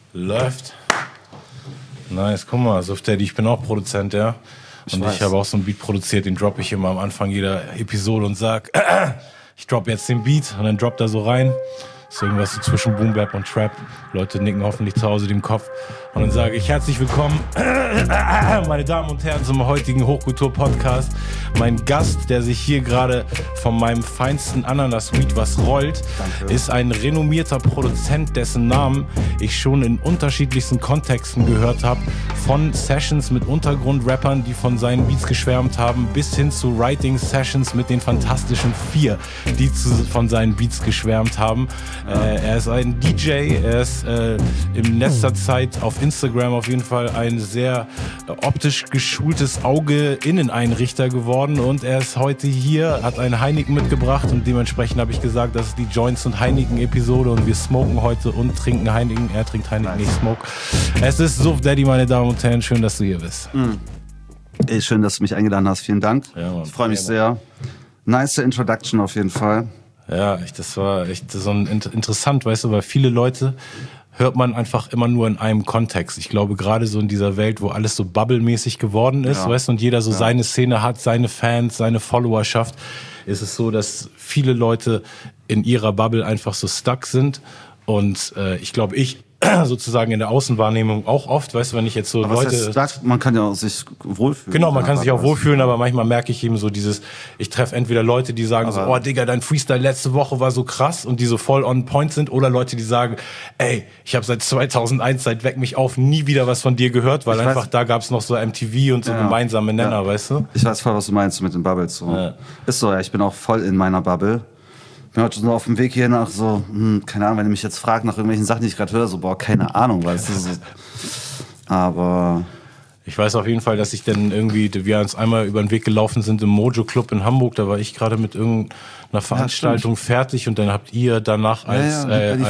Läuft. Nice, guck mal, Suf Daddy, ich bin auch Produzent, ja. Und ich habe auch so einen Beat produziert, den droppe ich immer am Anfang jeder Episode und sag, ich droppe jetzt den Beat und dann droppt er so rein. Ist irgendwas so zwischen Boom Bap und Trap. Leute nicken hoffentlich zu Hause dem Kopf. Und dann sage ich herzlich willkommen, meine Damen und Herren, zum heutigen Hochkultur-Podcast. Mein Gast, der sich hier gerade von meinem feinsten Ananas-Weed was rollt, ist ein renommierter Produzent, dessen Namen ich schon in unterschiedlichsten Kontexten gehört habe. Von Sessions mit Untergrundrappern, die von seinen Beats geschwärmt haben, bis hin zu Writing-Sessions mit den Fantastischen Vier, die von seinen Beats geschwärmt haben. Er ist ein DJ, er ist in letzter Zeit auf Instagram auf jeden Fall ein sehr optisch geschultes Auge-Inneneinrichter geworden und er ist heute hier, hat einen Heineken mitgebracht und dementsprechend habe ich gesagt, das ist die Joints und Heineken-Episode und wir smoken heute und trinken Heineken. Er trinkt Heineken, ich smoke. Es ist Suf Daddy, meine Damen und Herren, schön, dass du hier bist. Ey, schön, dass du mich eingeladen hast, vielen Dank. Ja, Mann, ich freue mich sehr. Nice Introduction auf jeden Fall. Ja, das war echt so interessant, weißt du, weil viele Leute hört man einfach immer nur in einem Kontext. Ich glaube, gerade so in dieser Welt, wo alles so bubblemäßig geworden ist, weißt du, und jeder so seine Szene hat, seine Fans, seine Followerschaft, ist es so, dass viele Leute in ihrer Bubble einfach so stuck sind. Und ich glaube, ich sozusagen in der Außenwahrnehmung auch oft, weißt du, wenn ich jetzt so aber Leute... Man kann ja auch sich wohlfühlen. Genau, man kann sich auch wohlfühlen, aber manchmal merke ich eben so dieses, ich treffe entweder Leute, die sagen so, oh Digga, dein Freestyle letzte Woche war so krass und die so voll on point sind, oder Leute, die sagen, ey, ich habe seit 2001, seit Weck mich auf, nie wieder was von dir gehört, weil einfach da gab's noch so MTV und so gemeinsame Nenner, weißt du? Ich weiß voll, was du meinst mit den Bubbles. So. Ja. Ist so, ja, ich bin auch voll in meiner Bubble. Ich bin heute so auf dem Weg hier nach so, keine Ahnung, wenn ihr mich jetzt fragt nach irgendwelchen Sachen, die ich gerade höre, so, boah, keine Ahnung, weißt du, so. Aber... Ich weiß auf jeden Fall, dass ich dann irgendwie, wir uns einmal über den Weg gelaufen sind im Mojo Club in Hamburg, da war ich gerade mit irgendeiner Veranstaltung fertig und dann habt ihr danach als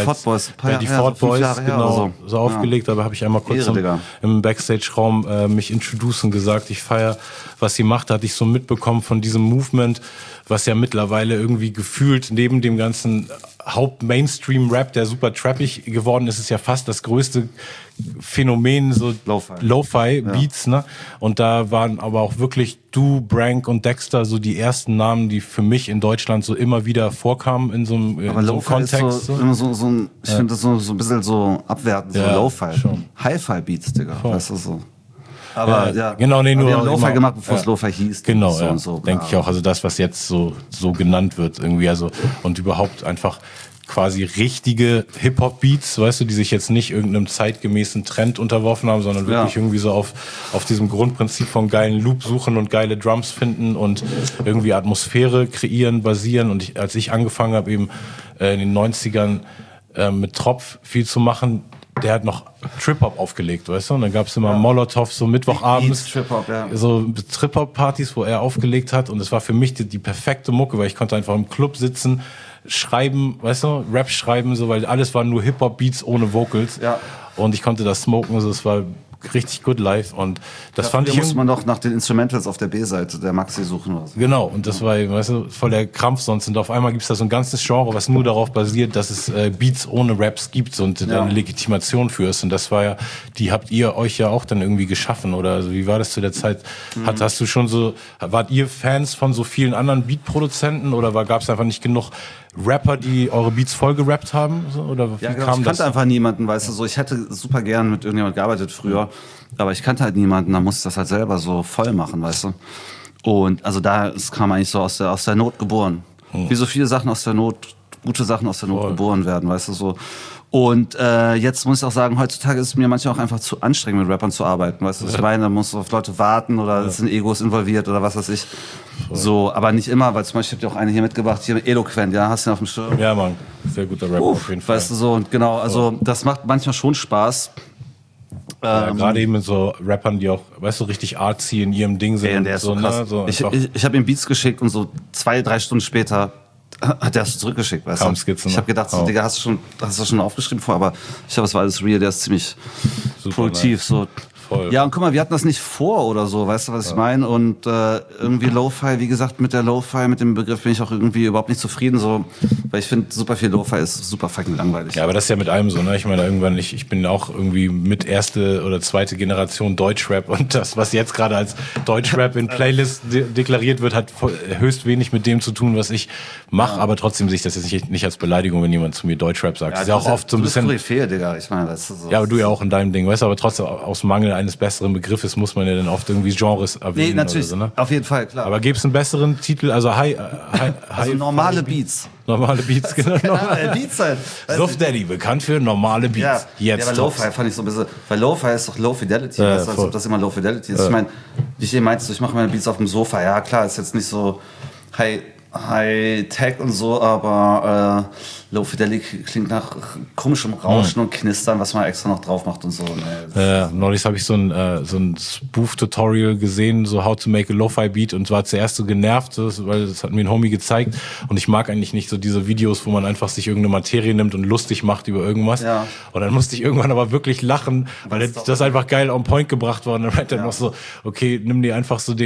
die Ford Boys genau so aufgelegt, aber habe ich einmal kurz im Backstage-Raum mich introduced und gesagt, ich feiere, was sie macht, hatte ich so mitbekommen von diesem Movement, was ja mittlerweile irgendwie gefühlt neben dem ganzen Haupt-Mainstream-Rap, der super trappig geworden ist, ist ja fast das größte Phänomen, so Lo-Fi-Beats, ne? Und da waren aber auch wirklich du, Brank und Dexter so die ersten Namen, die für mich in Deutschland so immer wieder vorkamen in so einem Kontext. So ein, ich finde das so ein bisschen so abwertend, so Lo-Fi. Hi-Fi-Beats, Digga, weißt du so. Aber genau, nee, nur wir haben Lo-Fi gemacht, bevor es Lo-Fi hieß. Genau, so und so, denke ich auch. Also das, was jetzt so genannt wird irgendwie, also und überhaupt einfach quasi richtige Hip-Hop-Beats, weißt du, die sich jetzt nicht irgendeinem zeitgemäßen Trend unterworfen haben, sondern wirklich irgendwie so auf diesem Grundprinzip von geilen Loop suchen und geile Drums finden und irgendwie Atmosphäre kreieren, basieren. Und als ich angefangen habe, eben in den 90ern mit Tropf viel zu machen, der hat noch Trip-Hop aufgelegt, weißt du? Und dann gab's immer Molotov, so Mittwochabends, so Trip-Hop-Partys, wo er aufgelegt hat. Und es war für mich die perfekte Mucke, weil ich konnte einfach im Club sitzen, schreiben, weißt du, Rap schreiben, so, weil alles waren nur Hip-Hop-Beats ohne Vocals. Ja. Und ich konnte das smoken, also es war richtig good live und das fand ich... Da muss man doch nach den Instrumentals auf der B-Seite der Maxi suchen. Oder so. Genau, und das war, weißt du, voll der Krampf sonst. Und auf einmal gibt's da so ein ganzes Genre, was nur darauf basiert, dass es Beats ohne Raps gibt und eine Legitimation für ist. Und das war ja, die habt ihr euch ja auch dann irgendwie geschaffen, oder? Also wie war das zu der Zeit? Hast du schon so, wart ihr Fans von so vielen anderen Beatproduzenten oder gab's einfach nicht genug Rapper, die eure Beats voll gerappt haben? So, oder wie kam das? Ich kannte einfach niemanden, weißt du, so. Ich hätte super gern mit irgendjemand gearbeitet früher, aber ich kannte halt niemanden, da musste ich das halt selber so voll machen, weißt du. Und also es kam eigentlich so aus der Not geboren. Wie so viele Sachen aus der Not, gute Sachen aus der Not geboren werden, weißt du, so. Und jetzt muss ich auch sagen, heutzutage ist es mir manchmal auch einfach zu anstrengend, mit Rappern zu arbeiten, weißt du. Ich meine, da musst du auf Leute warten oder es sind Egos involviert oder was weiß ich. So, aber nicht immer, weil zum Beispiel, ich hab dir auch eine hier mitgebracht, hier mit Eloquent, hast du den auf dem Schirm? Ja, Mann, sehr guter Rapper auf jeden Fall. Weißt du, so, und genau, also das macht manchmal schon Spaß. Ja, gerade eben mit so Rappern, die auch, weißt du, richtig artsy in ihrem Ding sind. Ja, der ist so krass. Ne? So ich habe ihm Beats geschickt und so 2-3 Stunden später hat er es zurückgeschickt, weißt du? Skizzen, ich habe gedacht, so, Digga, hast du das schon aufgeschrieben vor, aber ich glaube, es war alles real, der ist ziemlich super produktiv, nice. So. Voll. Ja, und guck mal, wir hatten das nicht vor oder so, weißt du, was ich meine? Und irgendwie Lo-Fi, wie gesagt, mit dem Begriff bin ich auch irgendwie überhaupt nicht zufrieden, so, weil ich finde, super viel Lo-Fi ist super fucking langweilig. Ja, aber das ist ja mit allem so, ne? Ich meine, irgendwann, ich bin auch irgendwie mit erste oder zweite Generation Deutschrap und das, was jetzt gerade als Deutschrap in Playlist deklariert wird, hat höchst wenig mit dem zu tun, was ich mache, aber trotzdem sehe ich das jetzt nicht als Beleidigung, wenn jemand zu mir Deutschrap sagt. Ja, das ist ja auch oft so ein bisschen... Koryphäe, Digga, ich meine, weißt du, so. Ja, aber du ja auch in deinem Ding, weißt du, aber trotzdem aus Mangel eines besseren Begriffes muss man ja dann oft irgendwie Genres erwähnen. Nee, natürlich, oder so, ne? auf jeden Fall, klar. Aber gäbe es einen besseren Titel, also also normale Beats. Normale Beats, genau. Beats halt. Sof Daddy, bekannt für normale Beats. Ja, aber Lo-Fi fand ich so ein bisschen, weil Lo-Fi ist doch Low Fidelity, weißt du, als ob das immer Low Fidelity ist. Ich meine, wie ich eben meinte, ich mache meine Beats auf dem Sofa, ja klar, ist jetzt nicht so High-Tech und so, aber Low Fidelity klingt nach komischem Rauschen und Knistern, was man extra noch drauf macht und so. Neulich habe ich so ein Spoof-Tutorial gesehen, so how to make a Lo-Fi-Beat und war zuerst so genervt, weil das hat mir ein Homie gezeigt und ich mag eigentlich nicht so diese Videos, wo man einfach sich irgendeine Materie nimmt und lustig macht über irgendwas. Ja. Und dann musste ich irgendwann aber wirklich lachen, weil das einfach geil on point gebracht war und dann meinte er noch so, okay, nimm dir einfach so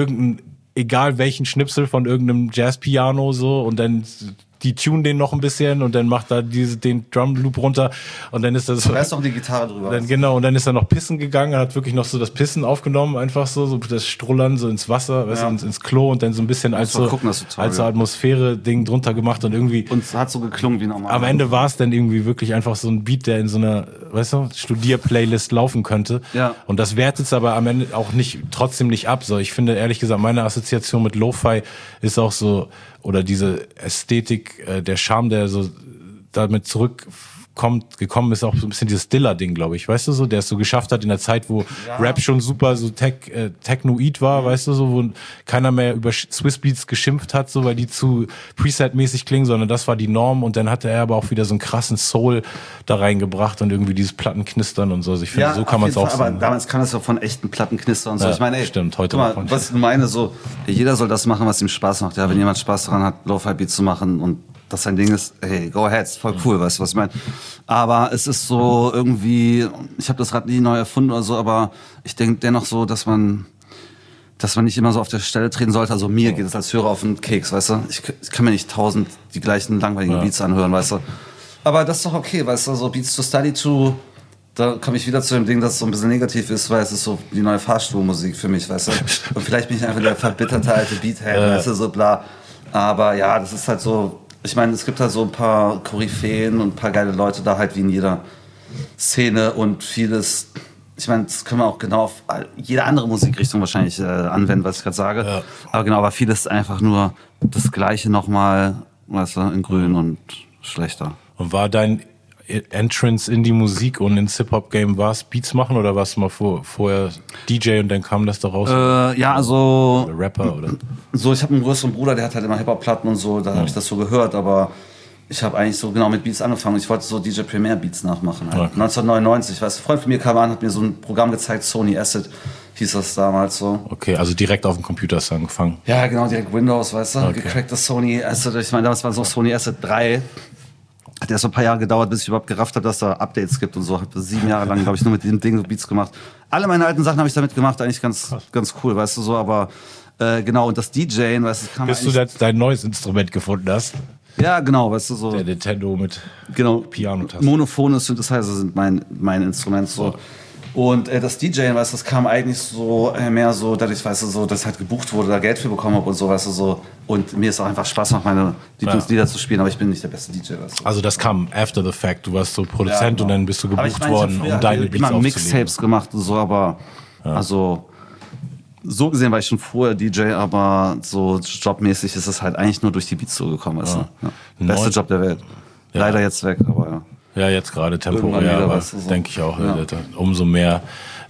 egal welchen Schnipsel von irgendeinem Jazz-Piano so und dann die tune den noch ein bisschen und dann macht da den Drum-Loop runter und dann ist das so... Da ist doch die Gitarre drüber. Dann, genau, und dann ist er noch pissen gegangen, er hat wirklich noch so das Pissen aufgenommen, einfach so das Strullern so ins Wasser, weißt du, ins Klo und dann so ein bisschen als so Atmosphäre-Ding drunter gemacht und irgendwie... Und es hat so geklungen wie normal. Am Ende war es dann irgendwie wirklich einfach so ein Beat, der in so einer, weißt du, Studier-Playlist laufen könnte. Ja. Und das wertet es aber am Ende auch trotzdem nicht ab. So, ich finde, ehrlich gesagt, meine Assoziation mit Lo-Fi ist auch so, oder diese Ästhetik, der Charme, der so damit gekommen ist, auch so ein bisschen dieses Dilla-Ding, glaube ich, weißt du so, der es so geschafft hat in der Zeit, wo Rap schon super so technoid war, weißt du so, wo keiner mehr über Swiss Beats geschimpft hat, so, weil die zu Preset-mäßig klingen, sondern das war die Norm und dann hatte er aber auch wieder so einen krassen Soul da reingebracht und irgendwie dieses Plattenknistern und so. Also ich finde, so kann man es auch sagen. Aber damals kann es ja von echten Plattenknistern und so. Ja, ich meine, ey, stimmt, heute guck mal, was ich meine, so, jeder soll das machen, was ihm Spaß macht. Ja, wenn jemand Spaß daran hat, Lo-Fi-Beats zu machen und das sein Ding ist, hey, go ahead, ist voll cool, weißt du, was ich meine? Aber es ist so irgendwie, ich habe das Rad nie neu erfunden oder so, aber ich denke dennoch so, dass man nicht immer so auf der Stelle treten sollte. Also mir geht es als Hörer auf den Keks, weißt du? Ich kann mir nicht 1000 die gleichen langweiligen Beats anhören, weißt du? Aber das ist doch okay, weißt du, so Beats to Study to, da komme ich wieder zu dem Ding, dass es so ein bisschen negativ ist, weil es ist so die neue Fahrstuhlmusik für mich, weißt du? Und vielleicht bin ich einfach der verbitterte alte Beathead, weißt du, so bla. Aber ja, das ist halt so, ich meine, es gibt halt so ein paar Koryphäen und ein paar geile Leute da halt wie in jeder Szene und vieles, ich meine, das können wir auch genau auf jede andere Musikrichtung wahrscheinlich anwenden, was ich gerade sage. Ja. Aber vieles ist einfach nur das Gleiche nochmal, weißt du, in grün und schlechter. Und war dein Entrance in die Musik und ins Hip-Hop-Game war's Beats machen oder warst du mal vorher DJ und dann kam das da raus? Ja, also... Oder Rapper oder... So, ich habe einen größeren Bruder, der hat halt immer Hip-Hop-Platten und so, da habe ich das so gehört, aber ich habe eigentlich so genau mit Beats angefangen. Ich wollte so DJ Premier Beats nachmachen. Halt. Okay. 1999, weißt du, ein Freund von mir kam an, hat mir so ein Programm gezeigt, Sony Acid hieß das damals so. Okay, also direkt auf dem Computer hast du angefangen? Ja, genau, direkt Windows, weißt du, gecracktes Sony Acid. Ich meine, damals war so Sony Acid 3. Hat erst so ein paar Jahre gedauert, bis ich überhaupt gerafft habe, dass da Updates gibt und so. Habe 7 Jahre lang, glaube ich, nur mit dem Ding Beats gemacht. Alle meine alten Sachen habe ich damit gemacht, eigentlich ganz cool, weißt du, so, aber genau, und das DJing, weißt du, bis du jetzt dein neues Instrument gefunden hast. Ja, genau, weißt du, so. Der Nintendo mit Piano-Tasten. Monophone Synthesizer sind mein Instrument, so. Und das DJing, weißt du, das kam eigentlich so mehr so, dadurch, weißt du, so, dass halt gebucht wurde, da Geld für bekommen habe und so, weißt du, so. Und mir ist auch einfach Spaß macht, meine Lieblingslieder zu spielen, aber ich bin nicht der beste DJ, weißt du. Also das kam after the fact, du warst so Produzent genau. Und dann bist du gebucht worden, um deine Beats aufzulegen. Ich habe Mixtapes gemacht und so, aber also so gesehen war ich schon vorher DJ, aber so jobmäßig ist es halt eigentlich nur durch die Beats so gekommen, weißt du. Ja. Beste Job der Welt. Leider jetzt weg, aber ja. Ja, jetzt gerade temporär, aber so. Denke ich auch. Ja. Umso mehr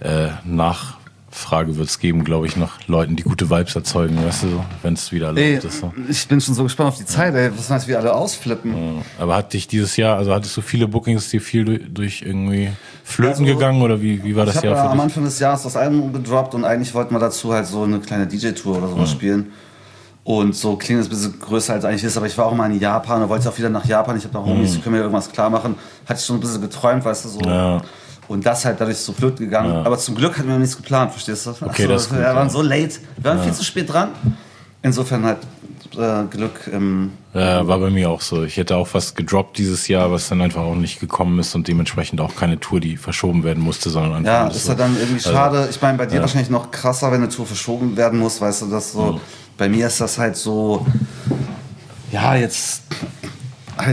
Nachfrage wird es geben, glaube ich, nach Leuten, die gute Vibes erzeugen, weißt du, wenn es wieder erlaubt ist. So. Ich bin schon so gespannt auf die Zeit, ey, was heißt, wie alle ausflippen. Ja. Aber hat dich dieses Jahr, also hattest du viele Bookings, die viel durch irgendwie flöten gegangen oder wie war das Jahr für dich? Am Anfang des Jahres das Album gedroppt und eigentlich wollten wir dazu halt so eine kleine DJ-Tour oder sowas spielen. Und so klingt es ein bisschen größer als eigentlich ist, aber ich war auch mal in Japan, da wollte ich auch wieder nach Japan, ich habe da Homies, die können mir irgendwas klar machen. Hatte ich schon ein bisschen geträumt, weißt du, so. Ja. Und das halt dadurch so blöd gegangen. Aber zum Glück hatten wir nichts geplant, verstehst du? Okay, das ist gut, wir waren so late. Wir waren viel zu spät dran. Insofern halt Glück. Ja, war bei mir auch so. Ich hätte auch fast gedroppt dieses Jahr, was dann einfach auch nicht gekommen ist und dementsprechend auch keine Tour, die verschoben werden musste, sondern einfach. Ja, ist ja dann irgendwie schade. Ich meine, bei dir wahrscheinlich noch krasser, wenn eine Tour verschoben werden muss, weißt du, das so. Bei mir ist das halt so, ja, jetzt halt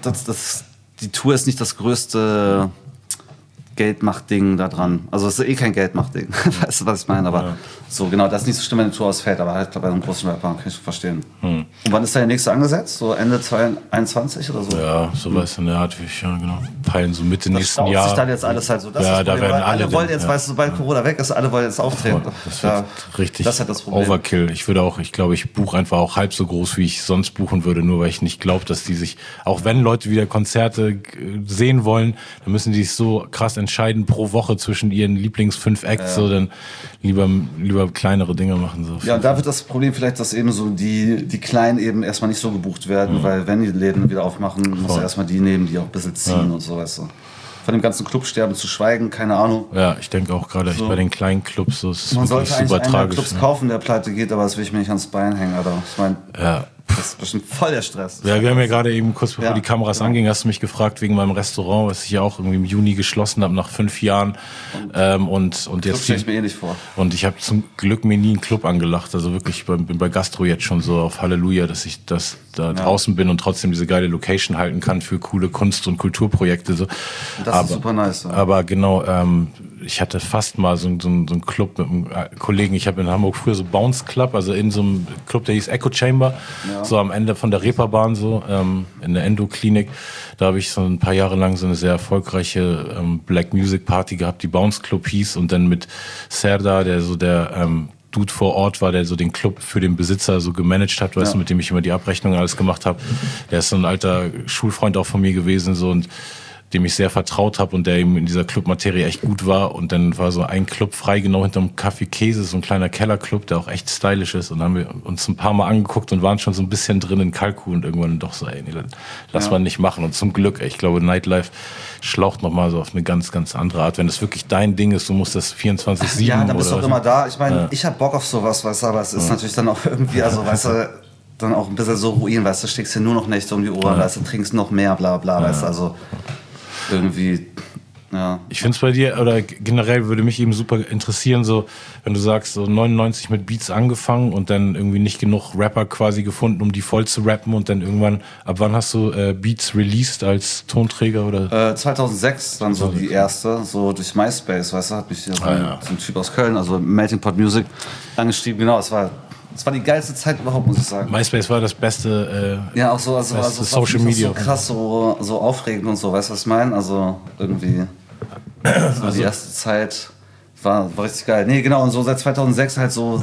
die Tour ist nicht das größte Geldmacht-Ding da dran. Also es ist kein Geldmacht-Ding. Weißt du, was ich meine? Aber so genau, das ist nicht so schlimm, wenn eine Tour ausfällt, aber halt bei einem großen Rapper kann ich verstehen. Und wann ist der nächste angesetzt? So Ende 2021 oder so? Ja, sowas in der Art, wie ich, ja genau, peilen so Mitte das nächsten Jahr. Sich dann jetzt alles halt so. Das ja, ist da werden alle wollen jetzt, weißt du, sobald Corona weg ist, alle wollen jetzt auftreten. Das wird richtig das ist halt das Problem. Overkill. Ich glaube, ich buche einfach auch halb so groß, wie ich sonst buchen würde, nur weil ich nicht glaube, dass die sich, auch wenn Leute wieder Konzerte sehen wollen, dann müssen die sich so krass entscheiden pro Woche zwischen ihren Lieblings-5 Acts, so dann lieber kleinere Dinge machen. So. Ja, und da wird das Problem vielleicht, dass eben so die Kleinen eben erstmal nicht so gebucht werden, weil wenn die Läden wieder aufmachen, muss er erstmal die nehmen, die auch ein bisschen ziehen und so, weißt du. Von dem ganzen Clubsterben zu schweigen, keine Ahnung. Ja, ich denke auch gerade bei den kleinen Clubs, so ist es man wirklich sollte super eigentlich tragisch. Clubs kaufen, der pleite geht, aber das will ich mir nicht ans Bein hängen, Alter. Ich meine, das ist bestimmt voll der Stress. Ja, wir haben ja gerade eben kurz bevor die Kameras angingen, hast du mich gefragt wegen meinem Restaurant, was ich ja auch irgendwie im Juni geschlossen habe nach 5 Jahren. Und jetzt stelle ich mir eh nicht vor. Und ich habe zum Glück mir nie einen Club angelacht. Also wirklich, ich bin bei Gastro jetzt schon so auf Halleluja, dass ich da draußen bin und trotzdem diese geile Location halten kann für coole Kunst- und Kulturprojekte. So. Das ist super nice. Ja. Aber genau, ich hatte fast mal so einen Club mit einem Kollegen. Ich habe in Hamburg früher so Bounce Club, also in so einem Club, der hieß Echo Chamber. So am Ende von der Reeperbahn, so in der Endoklinik. Da habe ich so ein paar Jahre lang so eine sehr erfolgreiche Black Music Party gehabt, die Bounce Club hieß, und dann mit Serdar, der so der Dude vor Ort war, der so den Club für den Besitzer so gemanagt hat, weißt du, mit dem ich immer die Abrechnung alles gemacht habe. Der ist so ein alter Schulfreund auch von mir gewesen, so, und dem ich sehr vertraut habe und der eben in dieser Clubmaterie echt gut war. Und dann war so ein Club frei, genau hinterm Café Käse, so ein kleiner Kellerclub, der auch echt stylisch ist. Und dann haben wir uns ein paar Mal angeguckt und waren schon so ein bisschen drin in Kalku und irgendwann doch so, ey, nee, lass mal nicht machen. Und zum Glück, ey, ich glaube, Nightlife schlaucht nochmal so auf eine ganz, ganz andere Art. Wenn das wirklich dein Ding ist, du musst das 24/7. Ja, dann bist du auch immer da. Ich meine, ich hab Bock auf sowas, weißt du, aber es ist natürlich dann auch irgendwie, also, weißt du, dann auch ein bisschen so Ruin, weißt du, steckst dir nur noch Nächte um die Ohren, weißt du, trinkst noch mehr, bla, bla, weißt du, also irgendwie, ja. Ich finde es bei dir, oder generell würde mich eben super interessieren, so, wenn du sagst, so 99 mit Beats angefangen und dann irgendwie nicht genug Rapper quasi gefunden, um die voll zu rappen, und dann irgendwann, ab wann hast du Beats released als Tonträger, oder? 2006 dann so die erste, so durch MySpace, weißt du, hat mich so ein Typ aus Köln, also Melting Pot Music, angeschrieben, genau, es war die geilste Zeit überhaupt, muss ich sagen. MySpace war das beste, ja, auch so, also Social Media. So krass, so aufregend und so, weißt du, was ich meine? Also irgendwie, so die erste Zeit war richtig geil. Nee, genau, und so seit 2006 halt so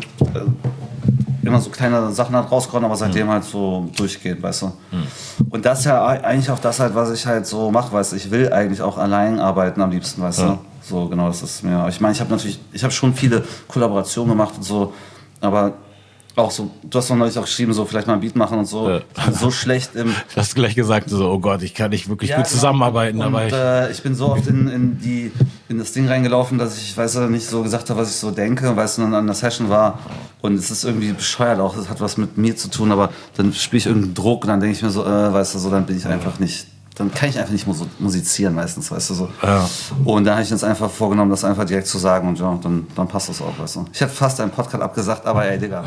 immer so kleine Sachen halt rausgekommen, aber seitdem halt so durchgehend, weißt du. Und das ist ja eigentlich auch das halt, was ich halt so mache, weißt du. Ich will eigentlich auch allein arbeiten am liebsten, weißt du. So, genau, das ist mir, ich meine, ich habe schon viele Kollaborationen gemacht und so, aber auch so, du hast doch neulich auch geschrieben, so vielleicht mal ein Beat machen und so. So schlecht im. Du hast gleich gesagt, so, oh Gott, ich kann nicht wirklich gut zusammenarbeiten. Und, aber ich bin so oft in das Ding reingelaufen, dass ich, weißt du, nicht so gesagt habe, was ich so denke, weißt du, dann an der Session war. Und es ist irgendwie bescheuert auch, es hat was mit mir zu tun, aber dann spiele ich irgendeinen Druck und dann denke ich mir so, weißt du, so, dann bin ich einfach nicht. Dann kann ich einfach nicht musizieren meistens, weißt du, so. Ja. Und da habe ich jetzt einfach vorgenommen, das einfach direkt zu sagen, und ja, dann passt das auch, weißt du. Ich hätte fast einen Podcast abgesagt, aber ey, Digga.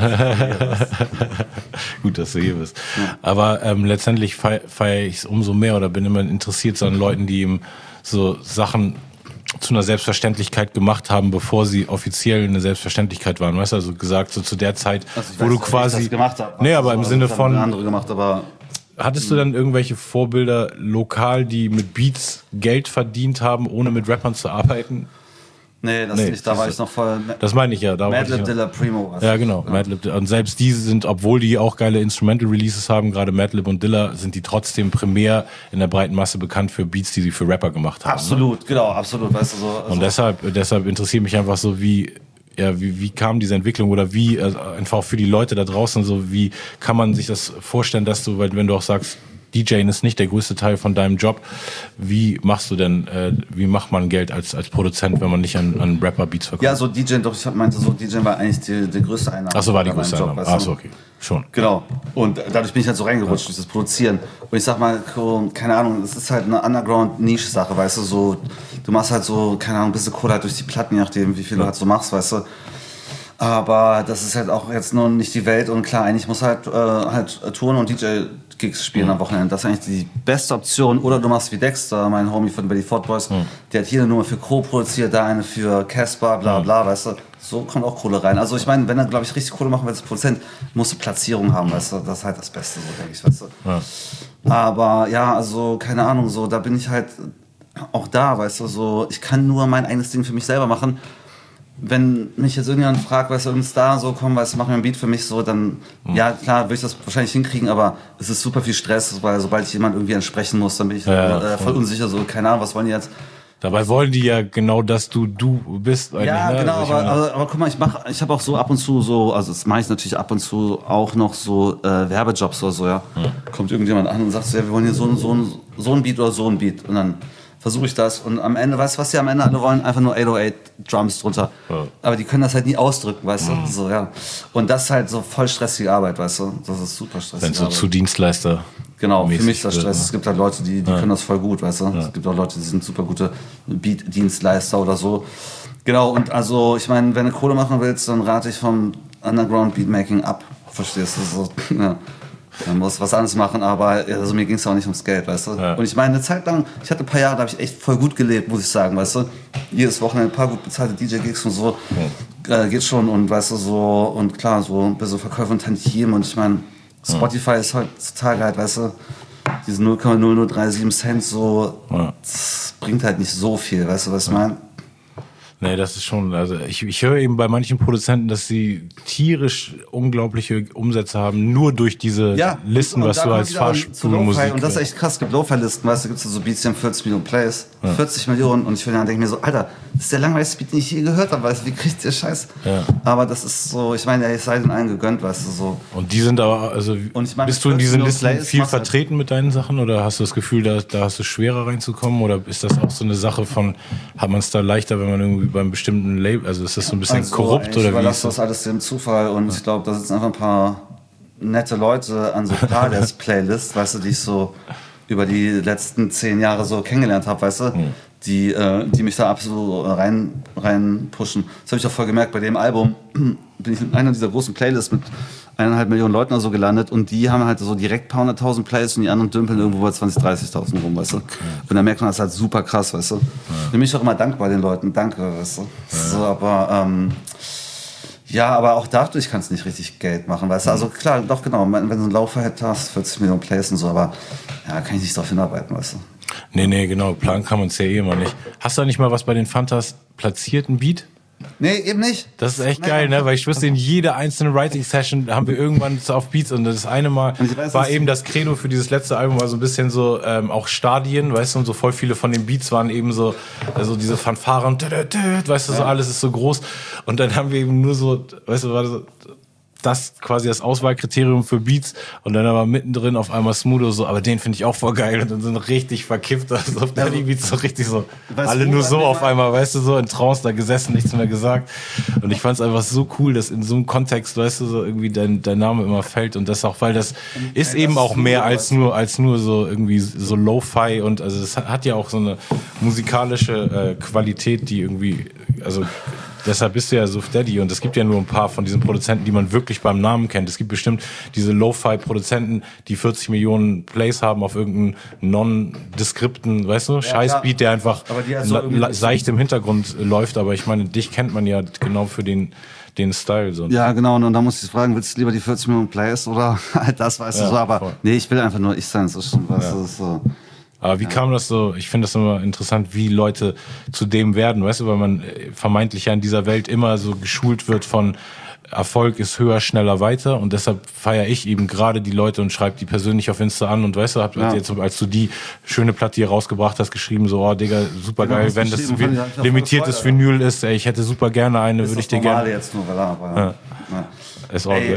Gut, dass du hier bist. Ja. Aber letztendlich feiere ich es umso mehr oder bin immer interessiert so an Leuten, die eben so Sachen zu einer Selbstverständlichkeit gemacht haben, bevor sie offiziell eine Selbstverständlichkeit waren. Weißt du, also gesagt, so zu der Zeit, also wo du quasi... Ich das gemacht habe. Nee, aber im Sinne von... Andere gemacht, aber... Hattest du dann irgendwelche Vorbilder lokal, die mit Beats Geld verdient haben, ohne mit Rappern zu arbeiten? Nee, das nicht. Da war ich noch voll... Das meine ich ja. Madlib, Dilla, Primo. Ja, genau. Madlib. Und selbst die sind, obwohl die auch geile Instrumental-Releases haben, gerade Madlib und Dilla, sind die trotzdem primär in der breiten Masse bekannt für Beats, die sie für Rapper gemacht haben. Absolut, ne? Genau, absolut. Weißt du, so, und deshalb interessiert mich einfach so, wie kam diese Entwicklung, oder einfach auch für die Leute da draußen, so wie kann man sich das vorstellen, dass du, weil wenn du auch sagst, DJing ist nicht der größte Teil von deinem Job. Wie machst du denn, wie macht man Geld als Produzent, wenn man nicht an Rapper-Beats verkauft? Ja, so DJing, doch, ich meinte so, DJing war eigentlich die größte Einnahme. Achso, war die größte Einnahme. Achso, okay. Schon. Genau. Und dadurch bin ich halt so reingerutscht, durch das Produzieren. Und ich sag mal, keine Ahnung, es ist halt eine Underground-Niche-Sache, weißt du, so, du machst halt so, keine Ahnung, ein bisschen Kohle halt durch die Platten, je nachdem, wie viel du halt so machst, weißt du. Aber das ist halt auch jetzt noch nicht die Welt und klar, eigentlich muss halt Touren und DJ-Gigs spielen am Wochenende. Das ist eigentlich die beste Option. Oder du machst wie Dexter, mein Homie von Belly Fort Boys, der hat hier eine Nummer für Crow produziert, da eine für Casper, bla bla, weißt du. So kommt auch Kohle rein. Also ich meine, wenn er, glaube ich, richtig Kohle machen will als Produzent, musst du Platzierung haben, weißt du. Das ist halt das Beste, so denke ich, weißt du. Ja. Aber ja, also keine Ahnung, so, da bin ich halt auch da, weißt du, so, ich kann nur mein eigenes Ding für mich selber machen. Wenn mich jetzt irgendjemand fragt, weißt du, ein Star so, komm, weißt du, mach mir ein Beat für mich so, dann, ja, klar, würde ich das wahrscheinlich hinkriegen, aber es ist super viel Stress, weil sobald ich jemand irgendwie entsprechen muss, dann bin ich voll unsicher, so, keine Ahnung, was wollen die jetzt? Dabei wollen die ja genau, dass du bist. Ja, ne? genau, Also aber guck mal, ich habe auch so ab und zu so, also das mache ich natürlich ab und zu auch noch so Werbejobs oder so, ja. Kommt irgendjemand an und sagt so, ja, wir wollen hier so ein Beat oder so ein Beat und dann versuche ich das und am Ende, weißt du, was die am Ende alle wollen? Einfach nur 808 Drums drunter. Ja. Aber die können das halt nie ausdrücken, weißt du? So, ja. Und das ist halt so voll stressige Arbeit, weißt du? Das ist super stressig. Wenn so zu Dienstleister. Genau, für mich ist das Stress. Es gibt halt Leute, die können das voll gut, weißt du? Ja. Es gibt auch Leute, die sind super gute Beat-Dienstleister oder so. Genau, und also, ich meine, wenn du Kohle machen willst, dann rate ich vom Underground-Beatmaking ab. Verstehst du? So, ja. Man muss was anderes machen, aber also mir ging es auch nicht ums Geld, weißt du. Ja. Und ich meine, eine Zeit lang, ich hatte ein paar Jahre, da habe ich echt voll gut gelebt, muss ich sagen, weißt du. Jedes Wochenende ein paar gut bezahlte DJ-Gigs und so, geht schon und weißt du, so, und klar, so ein bisschen Verkäufe und Tantiemen und ich meine, Spotify ist heutzutage halt, weißt du, diese 0,0037 Cent so, das bringt halt nicht so viel, weißt du, was ich meine? Nee, das ist schon, also ich höre eben bei manchen Produzenten, dass sie tierisch unglaubliche Umsätze haben, nur durch diese Listen, was du als Fahrstuhlmusik. Und das ist echt krass, es gibt Lo-Fi-Listen, weißt du, gibt es so Beats, die haben 40 Millionen Plays, 40 Millionen und ich denke mir so, Alter, das ist der langweiligste Beat, den ich je gehört habe, weißt du, wie kriegt ihr Scheiß? Ja. Aber das ist so, ich meine, es sei den allen gegönnt, weißt du, so. Und die sind aber, also ich mein, bist du in diesen Listen viel vertreten mit deinen Sachen oder hast du das Gefühl, da hast du schwerer reinzukommen oder ist das auch so eine Sache von, hat man es da leichter, wenn man irgendwie beim bestimmten Label, also ist das so ein bisschen korrupt oder wie ist das? Das alles dem Zufall und ich glaube, da sitzen einfach ein paar nette Leute an so Playlists, weißt du, die ich so über die letzten 10 Jahre so kennengelernt habe, weißt du, die mich da absolut rein pushen. Das habe ich auch voll gemerkt, bei dem Album bin ich in einer dieser großen Playlists mit 1,5 Millionen Leuten oder so gelandet und die haben halt so direkt ein paar 100.000 Plays und die anderen dümpeln irgendwo bei 20.000, 30.000 rum, weißt du. Okay. Und dann merkt man, das ist halt super krass, weißt du. Da bin ich auch immer dankbar den Leuten, danke, weißt du. So, aber aber auch dadurch kannst du nicht richtig Geld machen, weißt du. Also klar, doch genau, wenn du einen Laufer hast, 40 Millionen Plays und so, aber ja, kann ich nicht drauf hinarbeiten, weißt du. Nee, genau, planen kann man es ja eh immer nicht. Hast du da nicht mal was bei den Fantas platziert, ein Beat? Nee, eben nicht. Das ist echt geil, ne? Weil ich wusste, in jeder einzelnen Writing-Session haben wir irgendwann so auf Beats und das eine Mal war eben das Credo für dieses letzte Album, war so ein bisschen so auch Stadien, weißt du, und so voll viele von den Beats waren eben so, also diese Fanfaren, weißt du, so alles ist so groß und dann haben wir eben nur so, weißt du, war so das quasi das Auswahlkriterium für Beats und dann aber mittendrin auf einmal Smootho so, aber den finde ich auch voll geil und dann sind richtig verkifft, also auf Daddy Beats so richtig so, alle nur so auf einmal, weißt du, so in Trance da gesessen, nichts mehr gesagt und ich fand es einfach so cool, dass in so einem Kontext, weißt du, so irgendwie dein Name immer fällt und das auch, weil das ist eben auch mehr als nur so irgendwie so Lo-Fi und also es hat ja auch so eine musikalische Qualität, die irgendwie, also deshalb bist du ja Suf Daddy und es gibt ja nur ein paar von diesen Produzenten, die man wirklich beim Namen kennt. Es gibt bestimmt diese Lo-Fi-Produzenten, die 40 Millionen Plays haben auf irgendeinen non-deskripten, weißt du, Scheißbeat, der einfach seicht im Hintergrund läuft. Aber ich meine, dich kennt man ja genau für den Style. So. Ja, genau. Und da muss ich fragen, willst du lieber die 40 Millionen Plays oder halt das, weißt du so. Aber voll. Nee, ich will einfach nur ich sein. Das ist schon was. Das ist so. Aber wie kam das so? Ich finde das immer interessant, wie Leute zu dem werden, weißt du, weil man vermeintlich ja in dieser Welt immer so geschult wird von Erfolg ist höher, schneller, weiter und deshalb feiere ich eben gerade die Leute und schreibe die persönlich auf Insta an und weißt du, jetzt, als du die schöne Platte hier rausgebracht hast, geschrieben so, oh Digga, super geil, wenn das limitiertes Vinyl ist, ey, ich hätte super gerne eine, würde ich dir gerne. Jetzt nur, aber ist all good.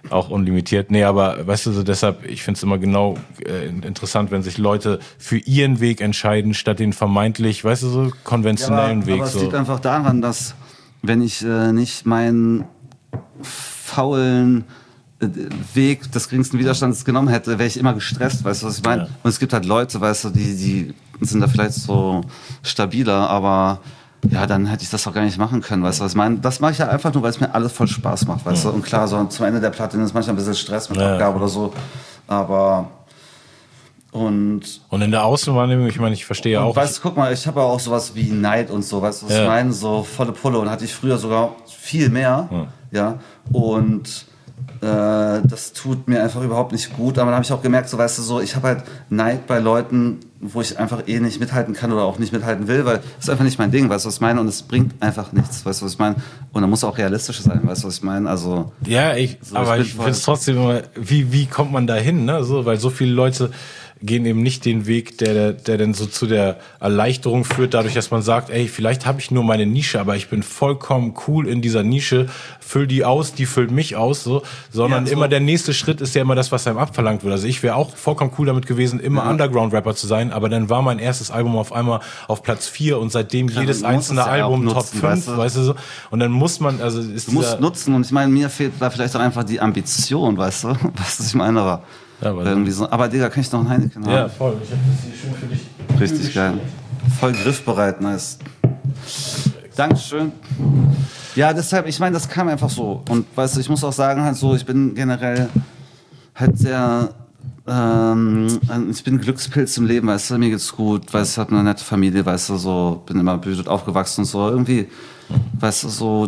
Auch unlimitiert. Nee, aber weißt du, so deshalb, ich finde es immer genau interessant, wenn sich Leute für ihren Weg entscheiden, statt den vermeintlich, weißt du, so konventionellen Weg. Aber es so. liegt einfach daran, dass wenn ich nicht meinen faulen Weg des geringsten Widerstands genommen hätte, wäre ich immer gestresst, weißt du, was ich meine? Ja. Und es gibt halt Leute, weißt du, die sind da vielleicht so stabiler, aber ja, dann hätte ich das auch gar nicht machen können, weißt du, was ich meine? Das mache ich ja einfach nur, weil es mir alles voll Spaß macht, weißt du? Und klar, so zum Ende der Platte ist manchmal ein bisschen Stress mit Abgabe oder so, aber und in der Außenwahrnehmung, ich meine, ich verstehe ja auch. Weißt du, guck mal, ich habe ja auch sowas wie Neid und so, weißt du, was ich meine? So volle Pulle und hatte ich früher sogar viel mehr, ja, und das tut mir einfach überhaupt nicht gut, aber dann habe ich auch gemerkt, so, weißt du, so, ich habe halt Neid bei Leuten, wo ich einfach nicht mithalten kann oder auch nicht mithalten will, weil es ist einfach nicht mein Ding, weißt du, was ich meine, und es bringt einfach nichts, weißt du, was ich meine, und da muss auch realistisch sein, weißt du, was ich meine, also... Ja, aber ich finde es trotzdem immer, wie kommt man da hin, ne, so, weil so viele Leute gehen eben nicht den Weg, der dann so zu der Erleichterung führt, dadurch, dass man sagt, ey, vielleicht habe ich nur meine Nische, aber ich bin vollkommen cool in dieser Nische, füll die aus, die füllt mich aus, so, sondern immer der nächste Schritt ist ja immer das, was einem abverlangt wird. Also ich wäre auch vollkommen cool damit gewesen, immer Underground-Rapper zu sein, aber dann war mein erstes Album auf einmal auf Platz 4 und seitdem jedes einzelne Album Top 5, weißt du so, und dann muss man, also ist du musst nutzen, und ich meine, mir fehlt da vielleicht auch einfach die Ambition, weißt du, was ich meine, aber irgendwie so. Aber Digga, kann ich noch einen Heineken haben? Ja, voll. Ich hab das hier schön für dich. Richtig geil. Voll griffbereit, nice. Dankeschön. Ja, deshalb, ich meine, das kam einfach so. Und weißt du, ich muss auch sagen, halt so, ich bin generell halt sehr, ich bin Glückspilz im Leben, weißt du, mir geht's gut, weißt du, ich hab eine nette Familie, weißt du, so, bin immer behütet aufgewachsen und so. Irgendwie, weißt du, so,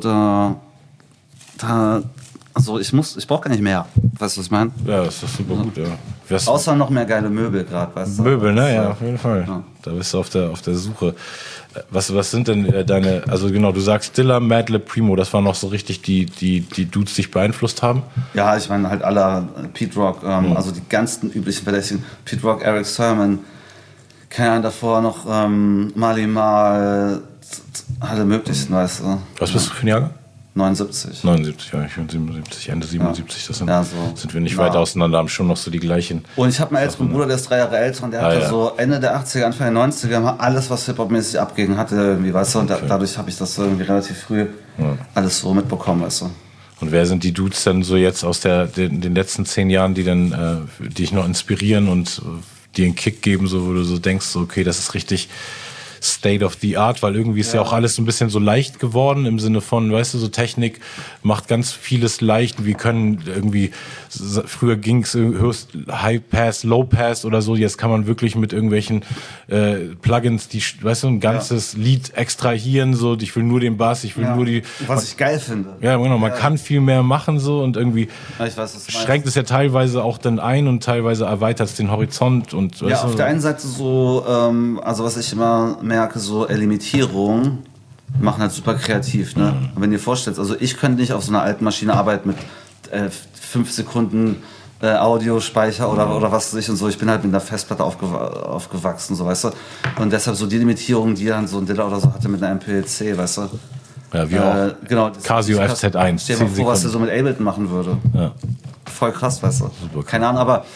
also ich brauche gar nicht mehr. Weißt du, was ich meine? Ja, das ist super gut, ja. Außer noch mehr geile Möbel gerade, weißt du? Möbel, ne? Ja, auf jeden Fall. Ja. Da bist du auf der Suche. Was sind denn deine, also genau, du sagst Dilla, Madlib, Primo, das waren noch so richtig die Dudes dich beeinflusst haben? Ja, ich meine halt alle, Pete Rock, also die ganzen üblichen Verdächtigen. Pete Rock, Eric Sermon, keine Ahnung, davor noch Marley Marl, alle möglichen, weißt du. Was bist du für ein Jahrgang? 79. 79, ja, ich bin 77, Ende 77, das sind wir nicht weit auseinander, haben schon noch so die gleichen. Und ich habe einen älteren Bruder, der ist 3 Jahre älter und der hatte so Ende der 80er, Anfang der 90er alles, was Hip-Hop-mäßig abging, hatte irgendwie, weißt du, und dadurch habe ich das irgendwie relativ früh alles so mitbekommen, weißt du. Und wer sind die Dudes dann so jetzt aus den letzten 10 Jahren, die dich noch inspirieren und dir einen Kick geben, so, wo du so denkst, so, okay, das ist richtig State of the Art, weil irgendwie ist ja auch alles so ein bisschen so leicht geworden im Sinne von, weißt du, so Technik macht ganz vieles leicht. Wir können irgendwie, früher ging es High Pass, Low Pass oder so, jetzt kann man wirklich mit irgendwelchen Plugins, die, weißt du, ein ganzes Lied extrahieren, so, ich will nur den Bass, ich will nur die... Was ich geil finde. Ja, genau, man kann viel mehr machen so und irgendwie schränkt es ja teilweise auch dann ein und teilweise erweitert es den Horizont und... Ja, auf der einen Seite so, also was ich immer merke, so Limitierung machen halt super kreativ, ne? Und wenn ihr vorstellt, also ich könnte nicht auf so einer alten Maschine arbeiten mit 5 Sekunden Audiospeicher oder was weiß ich und so. Ich bin halt mit einer Festplatte aufgewachsen, so, weißt du? Und deshalb so die Limitierung, die dann so ein Dilla oder so hatte mit einer MPC, weißt du? Ja, wie auch. Genau. Casio FZ1. Stell dir mal vor, was der so mit Ableton machen würde. Ja. Voll krass, weißt du? Super. Keine Ahnung, aber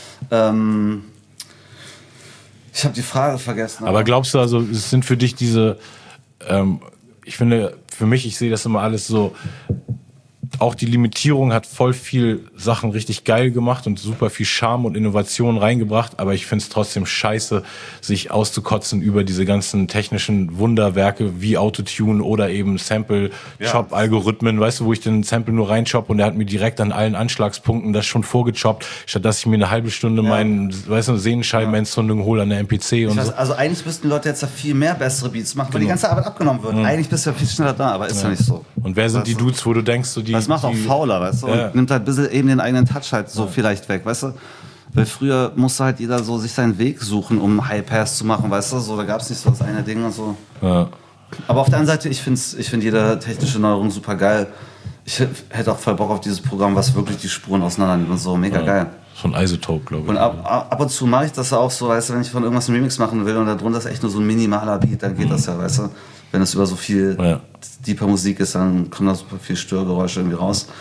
ich habe die Frage vergessen. Aber glaubst du, also es sind für dich diese, ich finde, für mich, ich sehe das immer alles so, auch die Limitierung hat voll viel Sachen richtig geil gemacht und super viel Charme und Innovation reingebracht, aber ich finde es trotzdem scheiße, sich auszukotzen über diese ganzen technischen Wunderwerke wie Autotune oder eben Sample-Chop-Algorithmen, weißt du, wo ich den Sample nur reinchoppe und der hat mir direkt an allen Anschlagspunkten das schon vorgechoppt, statt dass ich mir eine halbe Stunde meinen, weißt du, Sehenscheibenentzündung hole an der MPC und so. Also eigentlich müssten Leute jetzt da viel mehr bessere Beats machen, weil die ganze Arbeit abgenommen wird. Eigentlich bist du ja viel schneller da, aber ist ja nicht so. Und wer sind die Dudes, wo du denkst, so die... Das macht auch fauler, weißt du, und nimmt halt ein bisschen eben den eigenen Touch halt so vielleicht weg, weißt du. Weil früher musste halt jeder so sich seinen Weg suchen, um High Pass zu machen, weißt du, so, da gab es nicht so das eine Ding und so. Ja. Aber auf der anderen Seite, ich find jede technische Neuerung super geil. Ich hätte auch voll Bock auf dieses Programm, was wirklich die Spuren auseinander nimmt und so, mega geil. So ein Isotope, glaube ich. Und ab und zu mache ich das auch so, weißt du, wenn ich von irgendwas einen Remix machen will und da drunter ist echt nur so ein minimaler Beat, dann geht das ja, weißt du. Wenn es über so viel deeper Musik ist, dann kommen da super viel Störgeräusche irgendwie raus.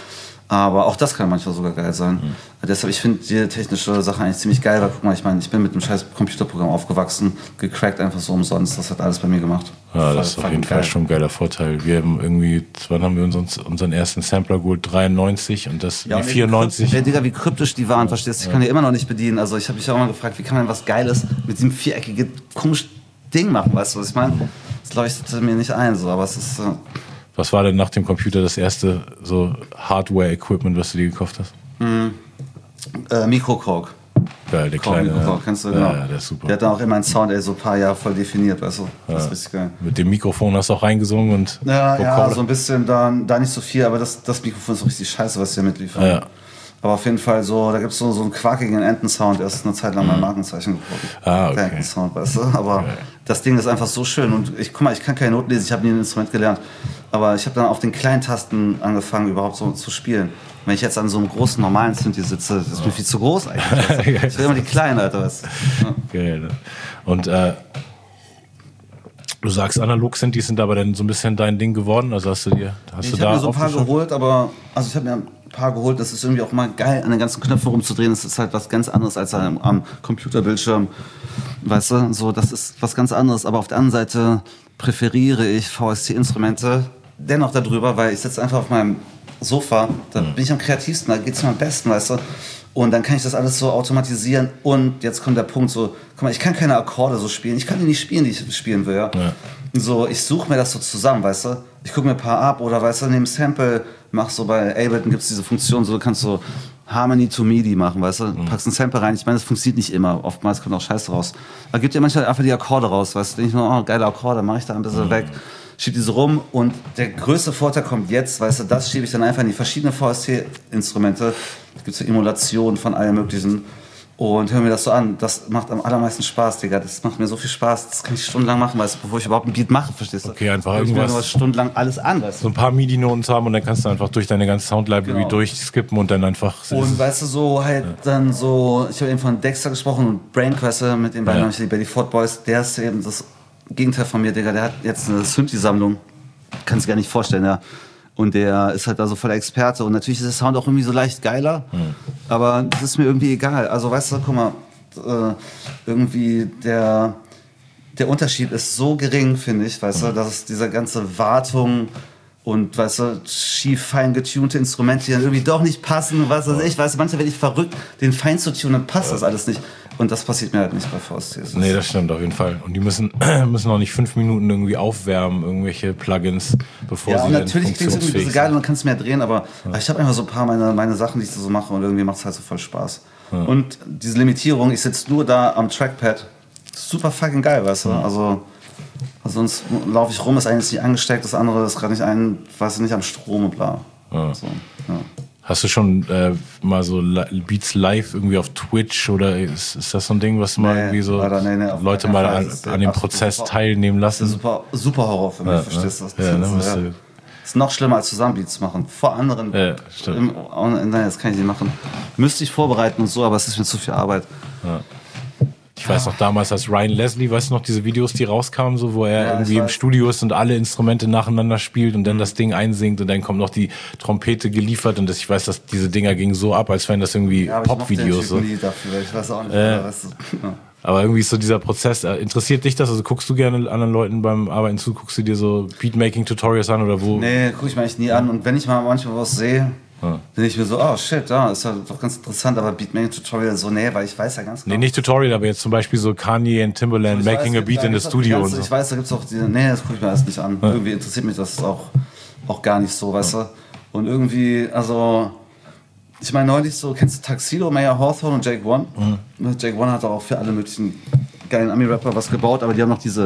Aber auch das kann manchmal sogar geil sein. Deshalb, ich finde die technische Sache eigentlich ziemlich geil, weil guck mal, ich meine, ich bin mit einem scheiß Computerprogramm aufgewachsen, gecrackt einfach so umsonst, das hat alles bei mir gemacht. Ja, das ist auf jeden Fall schon ein geiler Vorteil. Wir haben irgendwie, wann haben wir unseren ersten Sampler geholt? 93 und das ja, 94. Ja, Digga, wie kryptisch die waren, verstehst du? Ich kann die immer noch nicht bedienen. Also ich habe mich auch mal gefragt, wie kann man was Geiles mit diesem viereckigen, komischen Ding machen, weißt du, was ich meine? Das leuchtet mir nicht ein, so, aber es ist... Was war denn nach dem Computer das erste so Hardware-Equipment, was du dir gekauft hast? Microkorg. Geil, der kleine. Microkorg, kennst du, genau. Ja, der ist super. Der hat dann auch immer einen Sound, so ein paar Jahre voll definiert, weißt du. Das ist richtig geil. Mit dem Mikrofon hast du auch reingesungen und... Ja, so ein bisschen, da nicht so viel, aber das Mikrofon ist so richtig scheiße, was die da mitliefern. Ja. Aber auf jeden Fall so, da gibt es so einen quakigen Entensound, der ist eine Zeit lang mein Markenzeichen geworden. Okay. Entensound, weißt du? Aber das Ding ist einfach so schön und guck mal, ich kann keine Noten lesen, ich habe nie ein Instrument gelernt. Aber ich habe dann auf den kleinen Tasten angefangen, überhaupt so zu spielen. Wenn ich jetzt an so einem großen, normalen Synthi sitze, das ist mir viel zu groß eigentlich. Ich will immer die kleinen, Alter. Weißt du? Ja. Geil. Und du sagst, Analog-Synthes sind aber dann so ein bisschen dein Ding geworden? Also hast du ich habe mir so ein paar geholt, aber also ich habe mir ein paar geholt, das ist irgendwie auch mal geil, an den ganzen Knöpfen rumzudrehen. Das ist halt was ganz anderes als am Computerbildschirm. Weißt du, so, das ist was ganz anderes. Aber auf der anderen Seite präferiere ich VST-Instrumente dennoch darüber, weil ich sitze einfach auf meinem Sofa, da bin ich am kreativsten, da geht es mir am besten, weißt du. Und dann kann ich das alles so automatisieren und jetzt kommt der Punkt so, guck mal, ich kann keine Akkorde so spielen, ich kann die nicht spielen, die ich spielen will, ja. So, ich suche mir das so zusammen, weißt du. Ich gucke mir ein paar ab oder, weißt du, nehme Sample, mach so bei Ableton gibt es diese Funktion, so du kannst so Harmony to MIDI machen, weißt du, packst ein Sample rein, ich meine, das funktioniert nicht immer, oftmals kommt auch Scheiße raus. Aber gibt dir manchmal einfach die Akkorde raus, weißt du, denke ich mir, oh, geile Akkorde, mache ich da ein bisschen weg, schiebe diese rum und der größte Vorteil kommt jetzt, weißt du, das schiebe ich dann einfach in die verschiedenen VST-Instrumente, es gibt so Emulationen von allem möglichen und hör mir das so an, das macht am allermeisten Spaß, Digga, das macht mir so viel Spaß, das kann ich stundenlang machen, weißt du, bevor ich überhaupt ein Beat mache, verstehst du? Okay, einfach irgendwas. Ich irgendwas. mir stundenlang alles an, weißt du? So ein paar MIDI-Noten haben und dann kannst du einfach durch deine ganze Sound-Library durchskippen und dann einfach... Und weißt du, so halt dann so, ich habe eben von Dexter gesprochen und Brainquesser, mit den beiden habe ich die Betty Ford Boys, der ist eben das Gegenteil von mir, Digga, der hat jetzt eine Synthi-Sammlung, kannst du gar nicht vorstellen, ja. Und der ist halt da so voller Experte und natürlich ist der Sound auch irgendwie so leicht geiler, aber das ist mir irgendwie egal. Also weißt du, guck mal, irgendwie der Unterschied ist so gering, finde ich, weißt du, dass diese ganze Wartung und, weißt du, schief fein getunte Instrumente, die dann irgendwie doch nicht passen, was weiß ich, weißt du, manchmal werde ich verrückt, den fein zu tunen, dann passt das alles nicht. Und das passiert mir halt nicht bei VSTs. Nee, das stimmt auf jeden Fall. Und die müssen auch nicht 5 Minuten irgendwie aufwärmen, irgendwelche Plugins, bevor sie dann funktionsfähig sind. Ja, natürlich klingt es irgendwie ein bisschen geil und dann kannst du mehr drehen, aber ich habe einfach so ein paar meine Sachen, die ich so mache und irgendwie macht es halt so voll Spaß. Und diese Limitierung, ich sitze nur da am Trackpad, super fucking geil, weißt du, also sonst laufe ich rum, ist eigentlich nicht angesteckt, das andere ist gerade nicht weißt du, nicht am Strom und bla. So, ja. Hast du schon mal so Beats live irgendwie auf Twitch oder ist das so ein Ding, was du mal irgendwie so Leute mal an dem Prozess teilnehmen lassen? Das ist super Horror für mich, verstehst du? Das ist noch schlimmer als zusammen Beats machen. Vor anderen. Ja, stimmt. Nein, das kann ich nicht machen. Müsste ich vorbereiten und so, aber es ist mir zu viel Arbeit. Ja. Ich weiß noch damals, als Ryan Leslie, weißt du noch, diese Videos, die rauskamen, so, wo er irgendwie im Studio ist und alle Instrumente nacheinander spielt und dann das Ding einsingt und dann kommt noch die Trompete geliefert und ich weiß, dass diese Dinger gingen so ab, als wären das irgendwie Pop-Videos. So. Dafür, ich weiß auch nicht, weißt du. Aber irgendwie ist so dieser Prozess, interessiert dich das? Also guckst du gerne anderen Leuten beim Arbeiten zu, guckst du dir so Beatmaking-Tutorials an oder wo? Nee, guck ich mir eigentlich nie an und wenn ich mal manchmal was sehe, dann denke ich mir so, oh shit, ja, ist ja doch ganz interessant, aber Beatmaking-Tutorial so, nee, weil ich weiß ja ganz genau. Nee, nicht Tutorial, aber jetzt zum Beispiel so Kanye und Timbaland, Making a Beat in the Studio und so. Ich weiß, da gibt's auch das gucke ich mir alles nicht an. Irgendwie interessiert mich das auch gar nicht so, weißt du. Und irgendwie, also, ich meine neulich so, kennst du Tuxedo, Mayer Hawthorne und Jake One? Jake One hat auch für alle möglichen geilen Ami-Rapper was gebaut, aber die haben noch diese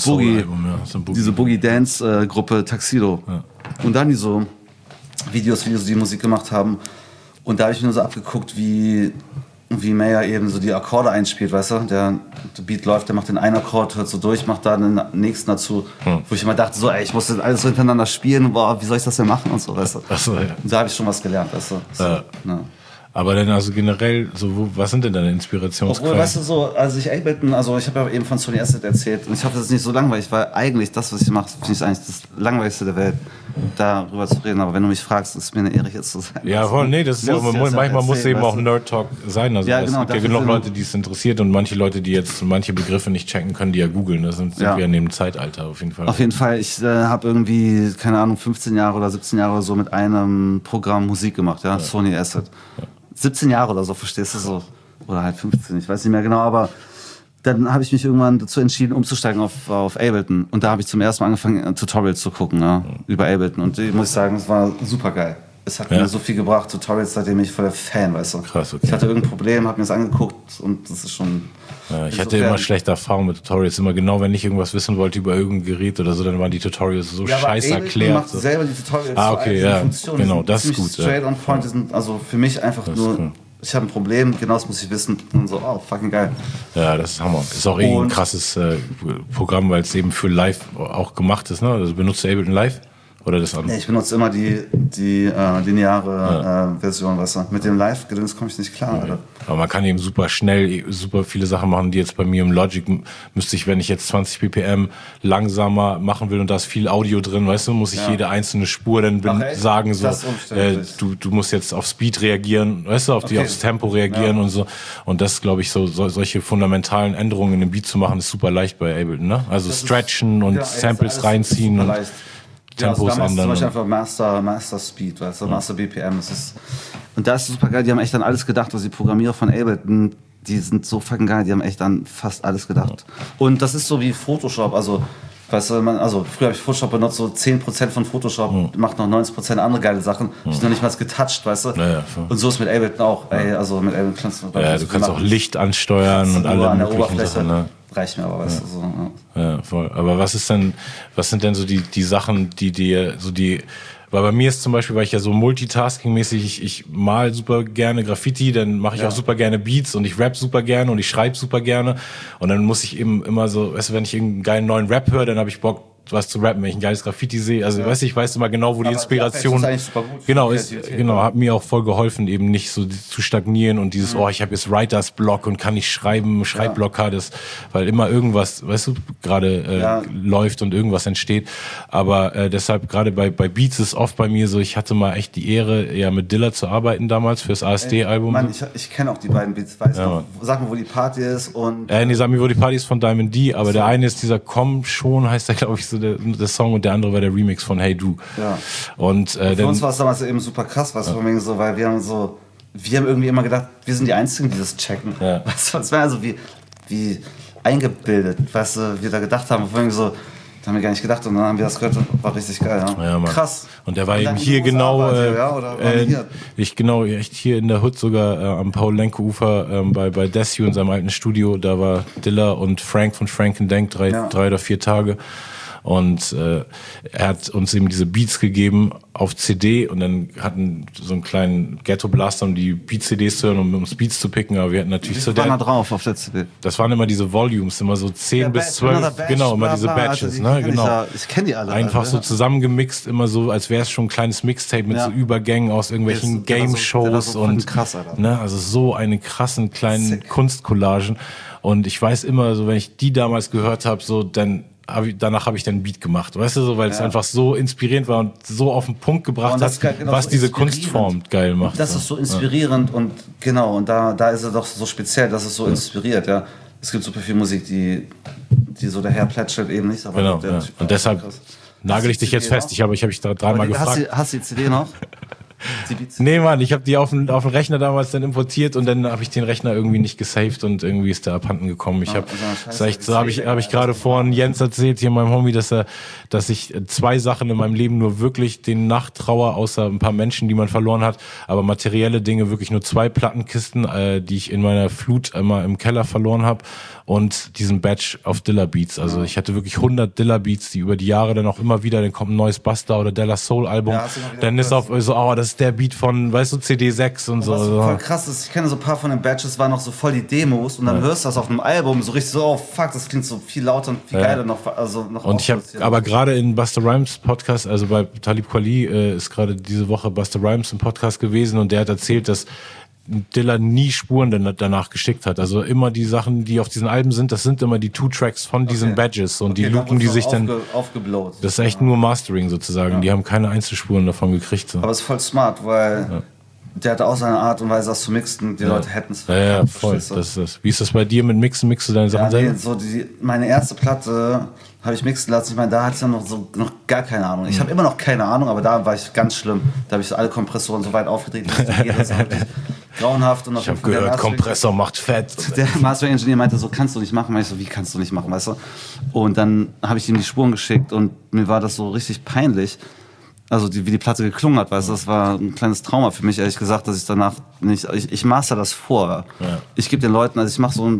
Boogie-Dance-Gruppe Tuxedo. Ja. Und dann die so Videos, wie sie die Musik gemacht haben. Und da habe ich mir nur so abgeguckt, wie Mayer eben so die Akkorde einspielt, weißt du? Der Beat läuft, der macht den einen Akkord, hört so durch, macht da den nächsten dazu. Wo ich immer dachte, so, ey, ich muss das alles so hintereinander spielen, boah, wie soll ich das denn machen und so, weißt du? Ach so, ja. Und da habe ich schon was gelernt, weißt du? So, Aber dann also generell, so, was sind denn deine Inspirationsquellen? Obwohl, weißt du so, also ich habe ja eben von Sony Asset erzählt und ich hoffe, das ist nicht so langweilig, weil eigentlich das, was ich mache, finde ich eigentlich das Langweiligste der Welt, darüber zu reden. Aber wenn du mich fragst, ist es mir eine Ehre, jetzt zu sein. Ja, voll, nee, das ist ja, manchmal muss eben auch Nerd-Talk sein. Also ja, genau, es gibt ja genug Leute, die es interessiert und manche Leute, die jetzt manche Begriffe nicht checken können, die ja googeln. Das sind wir in dem Zeitalter auf jeden Fall. Auf jeden Fall, ich habe irgendwie, keine Ahnung, 15 Jahre oder 17 Jahre oder so mit einem Programm Musik gemacht, ja. Sony Asset. Ja. 17 Jahre oder so, verstehst du so? Oder halt 15, ich weiß nicht mehr genau, aber dann habe ich mich irgendwann dazu entschieden, umzusteigen auf Ableton. Und da habe ich zum ersten Mal angefangen, Tutorials zu gucken, ja, über Ableton. Und ich muss sagen, es war super geil. Es hat mir so viel gebracht, Tutorials, seitdem ich voll der Fan, weißt du. Krass, okay. Ich hatte irgendein Problem, habe mir das angeguckt und das ist schon... Ja, ich hatte immer schlechte Erfahrungen mit Tutorials. Immer genau, wenn ich irgendwas wissen wollte über irgendein Gerät oder so, dann waren die Tutorials so scheiße erklärt. Macht selber die Tutorials. Okay, ja, Funktion. Genau, das ist gut. Straight on point, die sind also für mich einfach nur... Cool. Ich habe ein Problem, genau das muss ich wissen. Und so, fucking geil. Ja, das ist Hammer. Ist auch ein krasses Programm, weil es eben für Live auch gemacht ist. Ne? Also benutzt du Ableton Live? Oder das andere? Nee, ich benutze immer die lineare Version, weißt du. Mit dem Live-Gedöns komme ich nicht klar, Alter. Aber man kann eben super schnell, super viele Sachen machen, die jetzt bei mir im Logic müsste ich, wenn ich jetzt 20 ppm langsamer machen will und da ist viel Audio drin, weißt du, muss ich jede einzelne Spur dann sagen, so, du musst jetzt auf Speed reagieren, weißt du, aufs Tempo reagieren und so. Und das, glaube ich, solche fundamentalen Änderungen in dem Beat zu machen, ist super leicht bei Ableton, ne? Also das stretchen und Samples reinziehen und Tempos ändern. Zum Beispiel einfach Master Speed, weißt du, Master BPM. Und das ist super geil. Die haben echt an alles gedacht, was die Programmierer von Ableton, die sind so fucking geil. Die haben echt an fast alles gedacht. Und das ist so wie Photoshop. Also, weißt du, früher habe ich Photoshop benutzt, so 10% von Photoshop macht noch 90% andere geile Sachen. Ich habe noch nicht mal getoucht, weißt du. Ja, und so ist mit Ableton auch. Ey, also mit Ableton kannst du kannst auch Licht ansteuern und alle an der möglichen Oberfläche. Sachen, ne? Reicht mir aber, weißt du, so. Ja, voll. Aber was sind denn so die Sachen, die dir so weil bei mir ist zum Beispiel, weil ich ja so multitasking-mäßig, ich mal super gerne Graffiti, dann mache ich auch super gerne Beats und ich rap super gerne und ich schreibe super gerne und dann muss ich eben immer so, weißt du, wenn ich irgendeinen geilen neuen Rap höre, dann habe ich Bock, was zu rappen, wenn ich ein geiles Graffiti sehe. Also ich weiß immer genau, wo die Inspiration... hat mir auch voll geholfen, eben nicht so zu stagnieren und dieses, ich habe jetzt Writers Block und kann nicht schreiben, Schreibblockade, weil immer irgendwas, weißt du, gerade läuft und irgendwas entsteht. Aber deshalb gerade bei Beats ist oft bei mir so, ich hatte mal echt die Ehre, ja mit Dilla zu arbeiten damals fürs ASD-Album. Mann, ich kenne auch die beiden Beats, weißt du, sag mir, wo die Party ist und... nee, sag mir, wo die Party ist von Diamond D, aber der eine ist dieser Komm schon, heißt der, glaube ich, so der Song und der andere war der Remix von Hey Du. Ja. Und für uns war es damals eben super krass, was so, weil wir haben irgendwie immer gedacht, wir sind die Einzigen, die das checken. Ja. Das war also wie eingebildet, weißt du, wir da gedacht haben, da haben wir gar nicht gedacht und dann haben wir das gehört und war richtig geil. Ja, krass. Und der war eben hier genau, echt hier in der Hood sogar am Paul-Lenke-Ufer bei Desio in seinem alten Studio. Da war Dilla und Frank von Frank & Denk 3 oder 4 Tage. Und er hat uns eben diese Beats gegeben auf CD und dann hatten so einen kleinen Ghetto-Blaster, um die Beat-CDs zu hören, um uns Beats zu picken, aber wir hatten natürlich so... Was war da drauf auf der CD? Das waren immer diese Volumes, immer so 10 bis 12, genau, immer diese Batches, ne, genau. Ich kenne die alle. Einfach so zusammengemixt, immer so, als wäre es schon ein kleines Mixtape mit so Übergängen aus irgendwelchen Game-Shows und, krass, Alter. Ne, also so eine krassen kleinen Kunstcollagen. Und ich weiß immer, so wenn ich die damals gehört habe, so danach habe ich dann einen Beat gemacht, weißt du, so, weil es einfach so inspirierend war und so auf den Punkt gebracht hat, was diese Kunstform geil macht. Das ist so inspirierend und genau, und da ist er doch so speziell, dass es so inspiriert, ja. Es gibt super viel Musik, die so daher plätschert eben nicht. Aber genau, und deshalb nagel ich dich jetzt fest. Ich habe dich da dreimal gefragt. Hast du die CD noch? Nee, Mann, ich habe die auf den Rechner damals dann importiert und dann habe ich den Rechner irgendwie nicht gesaved und irgendwie ist der abhanden gekommen. Habe ich gerade vorhin Jens erzählt, hier meinem Homie, dass ich 2 Sachen in meinem Leben nur wirklich den Nachtrauer, außer ein paar Menschen, die man verloren hat, aber materielle Dinge wirklich nur 2 Plattenkisten, die ich in meiner Flut immer im Keller verloren habe und diesen Batch auf Dilla Beats. Also ich hatte wirklich 100 Dilla Beats, die über die Jahre dann auch immer wieder, dann kommt ein neues Busta oder Della Soul Album, dann ist auf so, das ist der Beat von, weißt du, CD6 und so. Was voll krass ist, ich kenne so ein paar von den Batches, waren noch so voll die Demos und dann hörst du das auf einem Album so richtig so, fuck, das klingt so viel lauter und viel geiler noch. Und ich habe aber gerade in Busta Rhymes Podcast, also bei Talib Kweli ist gerade diese Woche Busta Rhymes im Podcast gewesen und der hat erzählt, dass Dilla nie Spuren danach geschickt hat. Also immer die Sachen, die auf diesen Alben sind, das sind immer die 2 Tracks von diesen Badges und die loopen die sich dann aufgeblowt. Das ist echt nur Mastering sozusagen. Die haben keine Einzelspuren davon gekriegt. So. Aber es ist voll smart, weil der hatte auch seine Art und Weise, das zu mixen. Die Leute hätten es. Ja, voll. Das ist das. Wie ist das bei dir mit Mixen? Mixst du deine Sachen selber? So meine erste Platte habe ich mixen lassen. Ich meine, da hatte ich ja noch gar keine Ahnung. Ich habe immer noch keine Ahnung, aber da war ich ganz schlimm. Da habe ich so alle Kompressoren so weit aufgedreht, dass jeder so grauenhaft. Und ich habe gehört, Kompressor macht Fett. Der Mastering-Engineer meinte so, kannst du nicht machen. Ich so, wie kannst du nicht machen, weißt du? Und dann habe ich ihm die Spuren geschickt und mir war das so richtig peinlich. Also wie die Platte geklungen hat, weißt du, das war ein kleines Trauma für mich, ehrlich gesagt, dass ich danach nicht, ich master das vor. Ja. Ich gebe den Leuten, also ich mache so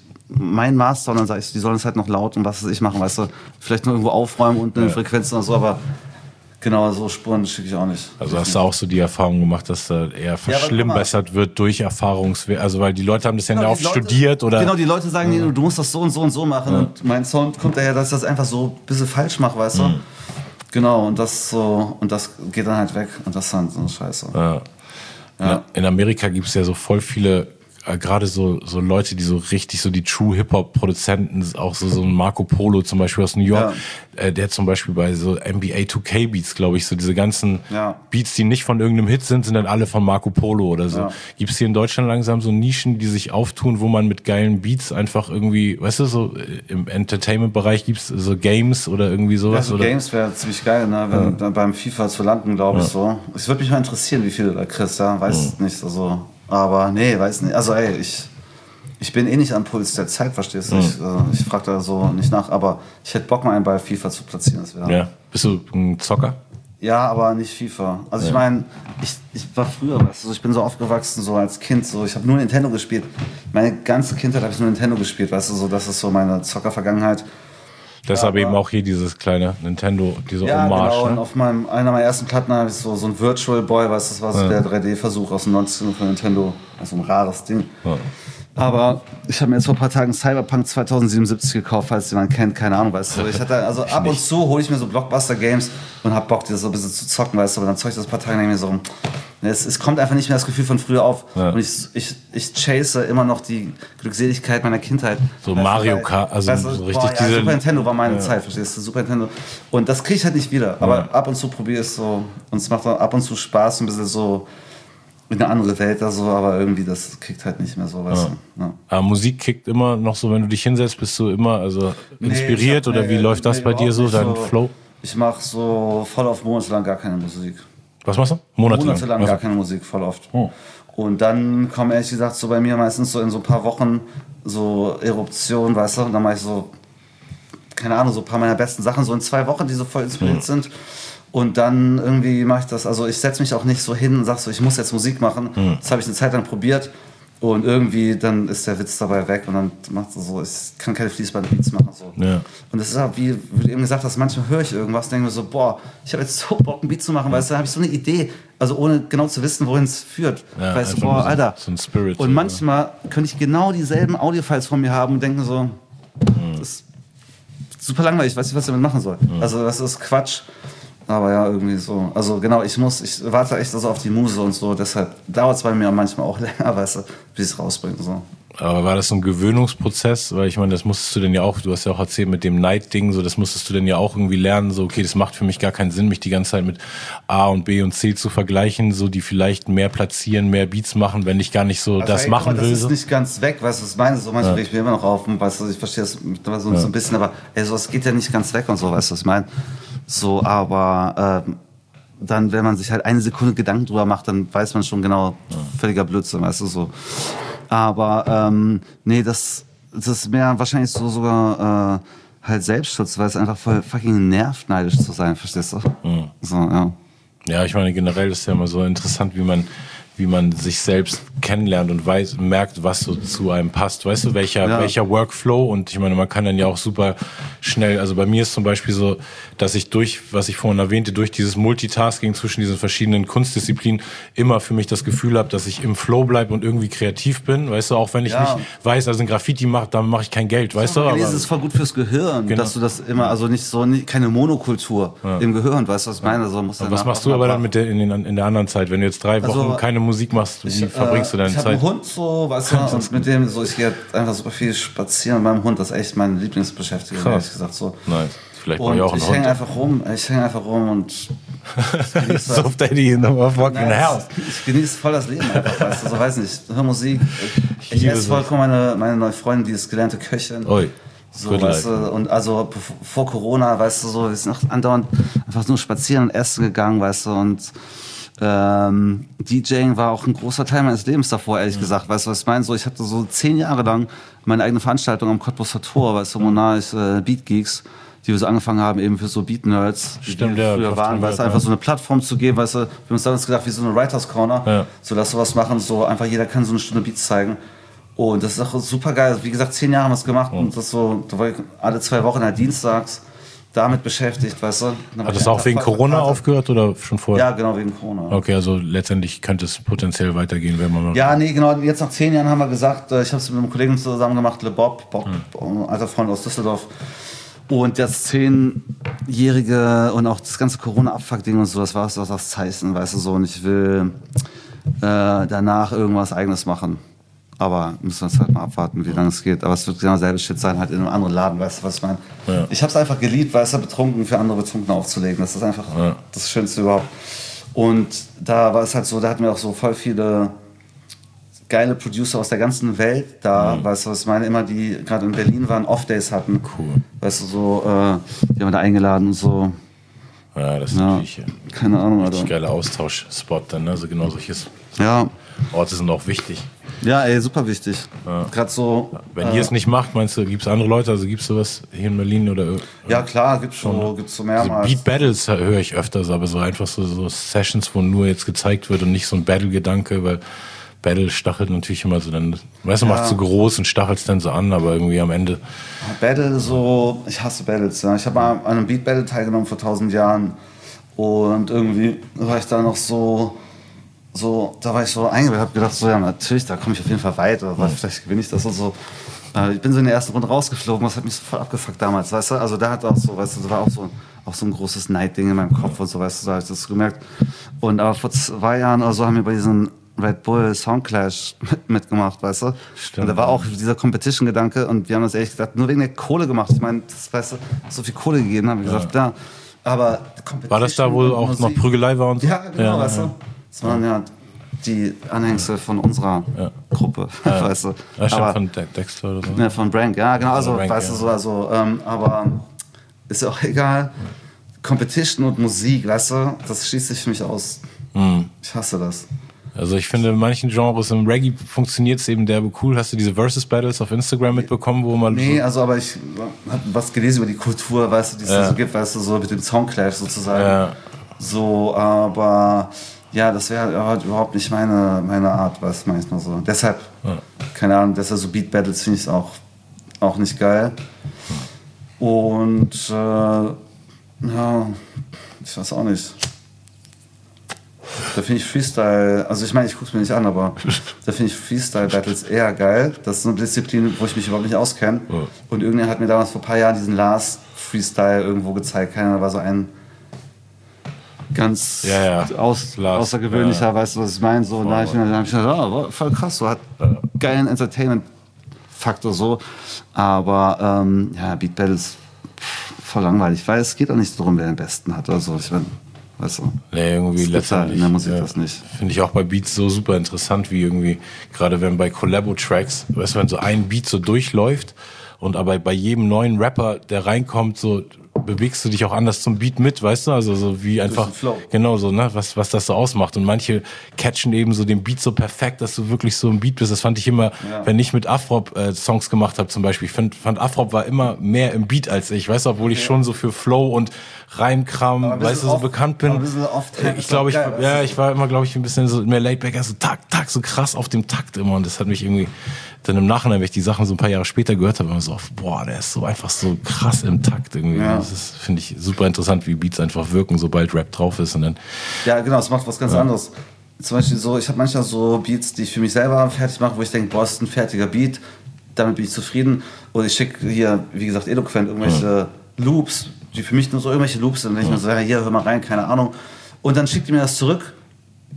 mein Master und dann sage ich, die sollen es halt noch laut und was weiß ich machen, weißt du, vielleicht nur irgendwo aufräumen und eine Frequenz oder so, aber genau, so Spuren schicke ich auch nicht. Also hast du auch so die Erfahrung gemacht, dass da eher verschlimmbessert wird durch Erfahrungswert, also weil die Leute haben das ja oft studiert oder... Genau, die Leute sagen, du musst das so und so und so machen und mein Sound kommt daher, dass ich das einfach so ein bisschen falsch mache, weißt du. Genau, und das geht dann halt weg und das ist dann so scheiße. Ja. In Amerika gibt es ja so voll viele, gerade so Leute, die so richtig so die True Hip-Hop-Produzenten, auch so ein Marco Polo zum Beispiel aus New York, der zum Beispiel bei so NBA 2K Beats, glaube ich, so diese ganzen Beats, die nicht von irgendeinem Hit sind dann alle von Marco Polo oder so. Ja. Gibt es hier in Deutschland langsam so Nischen, die sich auftun, wo man mit geilen Beats einfach irgendwie, weißt du, so im Entertainment-Bereich gibt es so Games oder irgendwie sowas? Ja, so oder? Games wäre ziemlich geil, ne? Wenn dann beim FIFA zu landen, glaube ich so. Es würde mich mal interessieren, wie viele da kriegst, ja? Weiß nicht, also... Aber nee, weiß nicht. Also ey, ich bin eh nicht am Puls der Zeit, verstehst du? Ich frage da so nicht nach, aber ich hätte Bock mal einen bei FIFA zu platzieren. Das Bist du ein Zocker? Ja, aber nicht FIFA. Also ich meine, ich war früher, weißt du, ich bin so aufgewachsen, so als Kind, so ich habe nur Nintendo gespielt. Meine ganze Kindheit habe ich nur Nintendo gespielt, weißt du, so das ist so meine Zocker-Vergangenheit. Deshalb eben auch hier dieses kleine Nintendo, diese Hommage. Genau. Ne? Und auf einer meiner ersten Platten habe ich so ein Virtual Boy, weißt du, das war so der 3D-Versuch aus den 90ern von Nintendo. Also ein rares Ding. Ja. Aber ich habe mir jetzt vor ein paar Tagen Cyberpunk 2077 gekauft, falls jemand kennt, keine Ahnung, weißt du. Ich hatte, also ab und zu hole ich mir so Blockbuster-Games und hab Bock, das so ein bisschen zu zocken, weißt du. Aber dann zeug ich das ein paar Tage und denke mir so, es kommt einfach nicht mehr das Gefühl von früher auf. Ja. Und ich chase immer noch die Glückseligkeit meiner Kindheit. So Mario Kart, also weißt du, so richtig diese... Super Nintendo war meine Zeit, verstehst du? Super Nintendo. Und das kriege ich halt nicht wieder. Aber ab und zu probiere ich es so. Und es macht auch ab und zu Spaß, ein bisschen so... in eine andere Welt da so, aber irgendwie das kickt halt nicht mehr so, weißt du. Ja. Aber Musik kickt immer noch so, wenn du dich hinsetzt, bist du immer inspiriert oder wie läuft das bei dir so, dein Flow? Ich mache so voll oft monatelang gar keine Musik. Was machst du? Monatelang gar keine Musik, voll oft. Oh. Und dann kommen ehrlich gesagt so bei mir meistens so in so ein paar Wochen so Eruptionen, weißt du, und dann mache ich so, keine Ahnung, so ein paar meiner besten Sachen so in 2 Wochen, die so voll inspiriert sind. Und dann irgendwie mache ich das, also ich setze mich auch nicht so hin und sage so, ich muss jetzt Musik machen. Das habe ich eine Zeit lang probiert und irgendwie dann ist der Witz dabei weg und dann macht es so, ich kann keine Fließband-Beats machen. So. Ja. Und das ist auch, wie du eben gesagt hast, manchmal höre ich irgendwas, denke mir so, boah, ich habe jetzt so Bock, ein Beat zu machen, weißt du, da habe ich so eine Idee, also ohne genau zu wissen, wohin es führt. Ja, weißt du, boah, Alter. So ein Spirit. Und manchmal könnte ich genau dieselben Audiofiles von mir haben und denke so, das ist super langweilig, ich weiß nicht, was ich damit machen soll. Also das ist Quatsch. Aber ja, irgendwie so. Also genau, ich warte echt also auf die Muse und so. Deshalb dauert es bei mir manchmal auch länger, weißt du, bis ich es rausbringe. So. Aber war das so ein Gewöhnungsprozess? Weil ich meine, das musstest du denn ja auch, du hast ja auch erzählt mit dem Night-Ding, so, das musstest du denn ja auch irgendwie lernen, so, okay, das macht für mich gar keinen Sinn, mich die ganze Zeit mit A und B und C zu vergleichen, so, die vielleicht mehr platzieren, mehr Beats machen, wenn ich gar nicht so also, das machen will. Das ist so. Nicht ganz weg, weißt du, was ich meine? So, manchmal reg ich mir immer noch auf und weißt du, ich verstehe das so ein bisschen, aber ey, sowas geht ja nicht ganz weg und so, weißt du, was ich meine? So, aber dann, wenn man sich halt 1 Sekunde Gedanken drüber macht, dann weiß man schon genau, völliger Blödsinn, weißt du, so. Aber nee, das ist mehr wahrscheinlich so sogar halt Selbstschutz, weil es einfach voll fucking nervt, neidisch zu sein, verstehst du? So, ja. Ja, ich meine, generell ist ja immer so interessant, wie man sich selbst kennenlernt und merkt, was so zu einem passt. Weißt du, welcher Workflow? Und ich meine, man kann dann ja auch super schnell, also bei mir ist zum Beispiel so, dass ich was ich vorhin erwähnte, durch dieses Multitasking zwischen diesen verschiedenen Kunstdisziplinen immer für mich das Gefühl habe, dass ich im Flow bleibe und irgendwie kreativ bin. Weißt du, auch wenn ich nicht weiß, also ein Graffiti mache, dann mache ich kein Geld, weißt du? Aber es ist voll gut fürs Gehirn, dass du das immer, also keine Monokultur im Gehirn, weißt du, was ich meine? Also was machst du aber dann in der anderen Zeit, wenn du jetzt 3 Wochen keine Musik machst, wie verbringst du deine Zeit? Ich habe einen Hund so, weißt du, und mit dem so, ich gehe einfach super viel spazieren mit meinem Hund, das ist echt meine Lieblingsbeschäftigung, ehrlich gesagt so. Nice. Vielleicht mache ich auch einen Hund. Ich hänge einfach rum und so Daddy in the fucking house. Ich genieße voll das Leben einfach, weißt du, so weiß nicht, hör Musik. Ich esse vollkommen meine neue Freundin, die ist gelernte Köchin. Oi. So, weißt du, und also vor Corona, weißt du, so, wir sind noch andauernd einfach nur spazieren und essen gegangen, weißt du, und DJing war auch ein großer Teil meines Lebens davor, ehrlich gesagt, weißt du, was ich meine? So, ich hatte so 10 Jahre lang meine eigene Veranstaltung am Cottbusser Tor, weißt du, Monarch Beat Geeks, die wir so angefangen haben, eben für so Beat-Nerds, die früher waren, weißt du, einfach so eine Plattform zu geben, weißt du, wir haben uns damals gedacht, wie so eine Writers Corner, so lass sowas machen, so einfach jeder kann so eine Stunde Beats zeigen. Und das ist auch super geil. Wie gesagt, 10 Jahre haben wir es gemacht und das so, da war ich alle 2 Wochen dienstags damit beschäftigt, weißt du. Hat das auch wegen Corona aufgehört oder schon vorher? Ja, genau, wegen Corona. Okay, also letztendlich könnte es potenziell weitergehen, wenn man... Ja, nee, genau. Jetzt nach 10 Jahren haben wir gesagt, ich habe es mit einem Kollegen zusammen gemacht, Le Bob, alter Freund aus Düsseldorf. Und das 10-jährige und auch das ganze Corona-Abfuck-Ding und so, das war so das Zeichen, weißt du, so. Und ich will danach irgendwas Eigenes machen. Aber müssen wir jetzt halt mal abwarten, wie lange es geht. Aber es wird genau dasselbe Shit sein, halt in einem anderen Laden, weißt du, was ich meine? Ja. Ich habe es einfach geliebt, weißt du, betrunken für andere Betrunkene aufzulegen. Das ist einfach das Schönste überhaupt. Und da war es halt so, da hatten wir auch so voll viele geile Producer aus der ganzen Welt da, weißt du, was ich meine? Immer die gerade in Berlin waren, Off-Days hatten. Cool. Weißt du, so, die haben wir da eingeladen und so. Ja, das ist natürlich keine Ahnung, ein richtig geiler Austauschspot dann, ne? Also genau solches. Ja. Orte sind auch wichtig. Ja, ey, super wichtig. Ja. Gerade so. Wenn ihr es nicht macht, meinst du, gibt es andere Leute? Also gibt es sowas hier in Berlin oder? Ja, klar, gibt's so mehrmals. Also Beat Battles höre ich öfters, aber so einfach so Sessions, wo nur jetzt gezeigt wird und nicht so ein Battle-Gedanke, weil Battle stachelt natürlich immer so dann, weißt du, macht so groß und stachelt es dann so an, aber irgendwie am Ende. Battle so, ich hasse Battles, ja. Ich habe mal an einem Beat Battle teilgenommen vor 1000 Jahren und irgendwie war ich da noch da war ich so eingebildet, habe gedacht, so ja, natürlich, da komme ich auf jeden Fall weiter, vielleicht gewinne ich das und so. Ich bin so in der ersten Runde rausgeflogen, das hat mich so voll abgefuckt damals, weißt du? Also da hat auch so, weißt du, das war auch so ein großes Neidding in meinem Kopf und so, weißt du, da habe ich das gemerkt. Und aber vor 2 Jahren oder so haben wir bei diesem Red Bull Soundclash mitgemacht, weißt du? Stimmt. Und da war auch dieser Competition-Gedanke und wir haben das ehrlich gesagt nur wegen der Kohle gemacht. Ich meine, das, weißt du, so viel Kohle gegeben, haben wir gesagt, ja. Aber war das da, wo auch noch Prügelei war und so? Ja, genau, weißt du? Das waren ja die Anhängsel von unserer Gruppe, weißt du. Ja, aber, von Dexter oder so. Ne, von Brank, ja, genau, also, Brank, weißt du, so, also, aber ist ja auch egal. Competition und Musik, weißt du, das schließt sich für mich aus. Ich hasse das. Also ich finde, in manchen Genres im Reggae funktioniert es eben derbe cool. Hast du diese Versus-Battles auf Instagram mitbekommen, wo man... Nee, also aber ich habe was gelesen über die Kultur, weißt du, die es da so gibt, weißt du, so mit dem Soundclash sozusagen. Ja. So, aber ja, das wäre halt überhaupt nicht meine Art, was manchmal so. Deshalb, keine Ahnung, deshalb so Beat-Battles finde ich auch nicht geil. Und ja, ich weiß auch nicht. Da finde ich Freestyle, also ich meine, ich gucke es mir nicht an, aber da finde ich Freestyle-Battles eher geil. Das ist eine Disziplin, wo ich mich überhaupt nicht auskenne. Und irgendjemand hat mir damals vor ein paar Jahren diesen Lars-Freestyle irgendwo gezeigt. Keiner war so ein ganz außergewöhnlicher, weißt du, was ich meine? So, und da habe ich gedacht, voll krass, so hat geilen Entertainment-Faktor so. Aber Beat Battles voll langweilig, weil es geht auch nicht darum, wer den besten hat. Also ich meine, weißt du? Nee, irgendwie letztendlich. In der Musik das nicht. Finde ich auch bei Beats so super interessant, wie irgendwie, gerade wenn bei Collabo-Tracks, weißt du, wenn so ein Beat so durchläuft und aber bei jedem neuen Rapper, der reinkommt, so bewegst du dich auch anders zum Beat mit, weißt du? Also so wie einfach, genau so, ne, was das so ausmacht. Und manche catchen eben so den Beat so perfekt, dass du wirklich so im Beat bist. Das fand ich immer, wenn ich mit Afrop Songs gemacht habe zum Beispiel. Ich fand Afrop war immer mehr im Beat als ich, weißt du, obwohl ich schon so für Flow und Reimkram, weißt du, so bekannt bin. Ich glaube, ich war immer, glaube ich, ein bisschen so mehr laidback, also tak, so krass auf dem Takt immer. Und das hat mich irgendwie dann im Nachhinein, wenn ich die Sachen so ein paar Jahre später gehört habe, immer so, boah, der ist so einfach so krass im Takt irgendwie. Ja. Das finde ich super interessant, wie Beats einfach wirken, sobald Rap drauf ist. Und dann, ja, genau, es macht was ganz anderes. Zum Beispiel so, ich habe manchmal so Beats, die ich für mich selber fertig mache, wo ich denke, boah, das ist ein fertiger Beat, damit bin ich zufrieden. Und ich schicke hier, wie gesagt, eloquent irgendwelche Loops, die für mich nur so irgendwelche Loops sind. Und ich mir so, ja, hier, hör mal rein, keine Ahnung. Und dann schickt die mir das zurück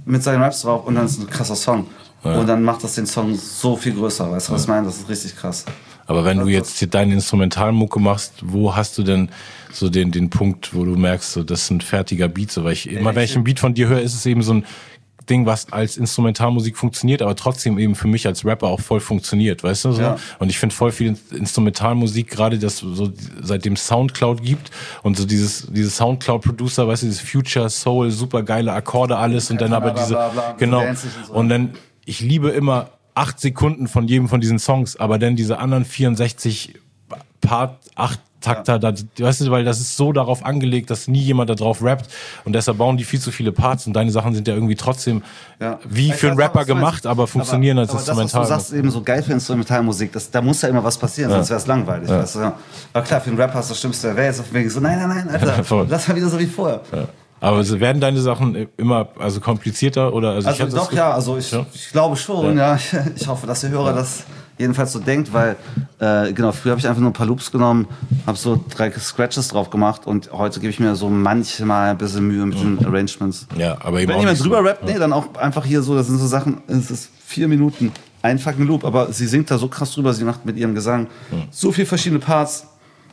mit seinen Raps drauf und dann ist es ein krasser Song. Ja. Und dann macht das den Song so viel größer, weißt du, was ich meine? Das ist richtig krass. Aber wenn du jetzt hier deine Instrumentalmucke machst, wo hast du denn so den Punkt, wo du merkst, so, das ist ein fertiger Beat? So, weil immer wenn ich einen Beat von dir höre, ist es eben so ein Ding, was als Instrumentalmusik funktioniert, aber trotzdem eben für mich als Rapper auch voll funktioniert, weißt du? So? Ja. Und ich finde voll viel Instrumentalmusik, gerade das so seitdem Soundcloud gibt und so diese Soundcloud-Producer, weißt du, dieses Future, Soul, super geile Akkorde, alles und dann aber diese, genau. Und dann, ich liebe immer 8 Sekunden von jedem von diesen Songs, aber dann diese anderen 64 Part, 8 Takter, da, weißt du, weil das ist so darauf angelegt, dass nie jemand da drauf rappt und deshalb bauen die viel zu viele Parts und deine Sachen sind ja irgendwie trotzdem wie für einen Rapper gemacht, aber funktionieren als Instrumental. Das, was du sagst, eben so geil für Instrumentalmusik, da muss ja immer was passieren, sonst wäre es langweilig. Ja. Weißt du? Aber klar, für einen Rapper ist das Schlimmste der Welt, auf mich so, nein, Alter, lass mal wieder so wie vorher. Ja. Aber werden deine Sachen immer komplizierter oder? Also doch, ja, also ich glaube schon, ja. Ich hoffe, dass der Hörer das jedenfalls so denkt, weil genau, früher habe ich einfach nur ein paar Loops genommen, habe so 3 Scratches drauf gemacht und heute gebe ich mir so manchmal ein bisschen Mühe mit den Arrangements. Ja, aber eben wenn jemand drüber rappt, nee, dann auch einfach hier so, das sind so Sachen, es ist 4 Minuten, ein fucking Loop, aber sie singt da so krass drüber, sie macht mit ihrem Gesang so viele verschiedene Parts,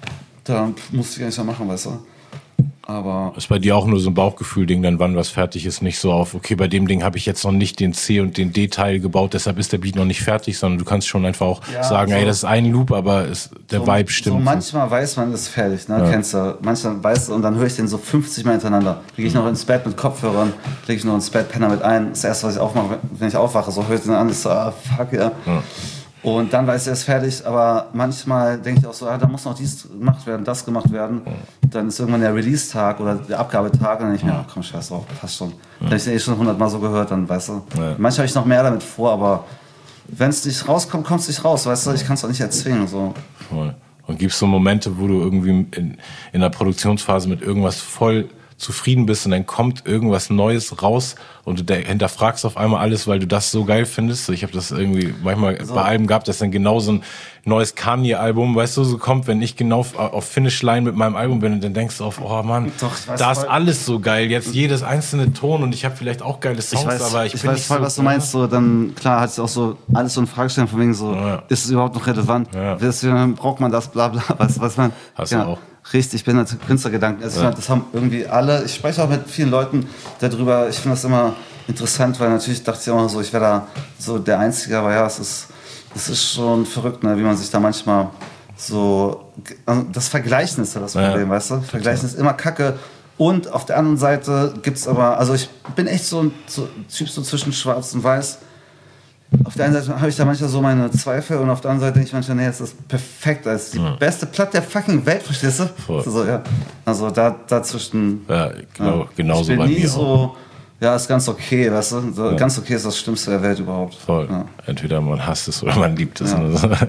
da muss ich gar nicht mehr machen, weißt du. Aber ist bei dir auch nur so ein Bauchgefühl-Ding, dann wann was fertig ist, nicht so auf, okay, bei dem Ding habe ich jetzt noch nicht den C und den D-Teil gebaut, deshalb ist der Beat noch nicht fertig, sondern du kannst schon einfach auch sagen, ey, das ist ein Loop, aber der Vibe stimmt. So manchmal weiß man, ist fertig, ne? Kennst du. Manchmal weißt du, und dann höre ich den so 50 Mal hintereinander. Lege ich noch ins Bett mit Kopfhörern, lege ich noch ins Bett, Penner mit ein. Das erste, was ich aufmache, wenn ich aufwache, so höre ich den an, ist so, fuck, ja. Und dann weiß er, es ist fertig, aber manchmal denke ich auch so, da muss noch dies gemacht werden, das gemacht werden. Dann ist irgendwann der Release-Tag oder der Abgabetag und dann denke ich mir, komm, scheiß drauf, passt schon. Dann habe ich den schon 100 Mal so gehört, dann weißt du. Ja. Manchmal habe ich noch mehr damit vor, aber wenn es nicht rauskommt, kommt es nicht raus, weißt du, ich kann es auch nicht erzwingen. So. Voll. Und gibt es so Momente, wo du irgendwie in der Produktionsphase mit irgendwas voll zufrieden bist und dann kommt irgendwas Neues raus und du hinterfragst auf einmal alles, weil du das so geil findest. Ich habe das irgendwie manchmal bei Alben gehabt, dass dann genau so ein neues Kanye-Album, weißt du, so kommt, wenn ich genau auf Finish Line mit meinem Album bin und dann denkst du auf, oh Mann, da ist alles so geil, jetzt jedes einzelne Ton und ich habe vielleicht auch geile Songs, aber ich bin nicht voll, was du meinst, so, dann klar hat es auch so alles so eine Fragestellung von wegen so, ist es überhaupt noch relevant? Braucht man das, bla bla, was man... Hast du auch. Richtig, ich bin halt Künstlergedanken. Also das haben irgendwie alle, ich spreche auch mit vielen Leuten darüber, ich finde das immer interessant, weil natürlich dachte ich immer so, ich wäre da so der Einzige, aber ja, es ist schon verrückt, ne, wie man sich da manchmal so, das Vergleichen ist ja das Problem, weißt du? Vergleichen ist immer Kacke. Und auf der anderen Seite gibt es aber, also ich bin echt so ein Typ so zwischen Schwarz und Weiß. Auf der einen Seite habe ich da manchmal so meine Zweifel und auf der anderen Seite denke ich manchmal, nee, das ist perfekt, das ist die beste Platte der fucking Welt, verstehst du? So, ja. Also dazwischen. Ja, genauso bei mir. Ich bin nie so, ja, ist ganz okay, weißt du? So, ganz okay ist das Schlimmste der Welt überhaupt. Voll. Ja. Entweder man hasst es oder man liebt es. Ja. Oder so.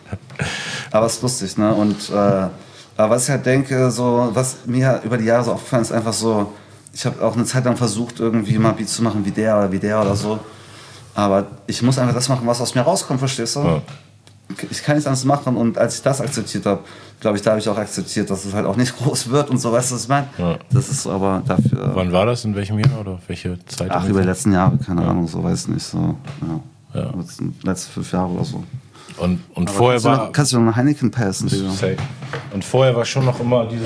Aber es ist lustig, ne? Und aber was ich halt denke, so, was mir über die Jahre so aufgefallen ist, einfach so, ich habe auch eine Zeit lang versucht, irgendwie mal Beats zu machen wie der oder so. Aber ich muss einfach das machen, was aus mir rauskommt, verstehst du? Ja. Ich kann nichts anderes machen und als ich das akzeptiert habe, glaube ich, da habe ich auch akzeptiert, dass es halt auch nicht groß wird und so, weißt du, was ich meine? Ja. Das ist aber dafür... Wann war das? In welchem Jahr oder welche Zeit? Ach, über die letzten Jahre, keine Ahnung, so, weiß nicht, so, ja. Letzte 5 Jahre oder so. Und vorher kannst du noch eine Heineken passen, Digga. Und vorher war schon noch immer die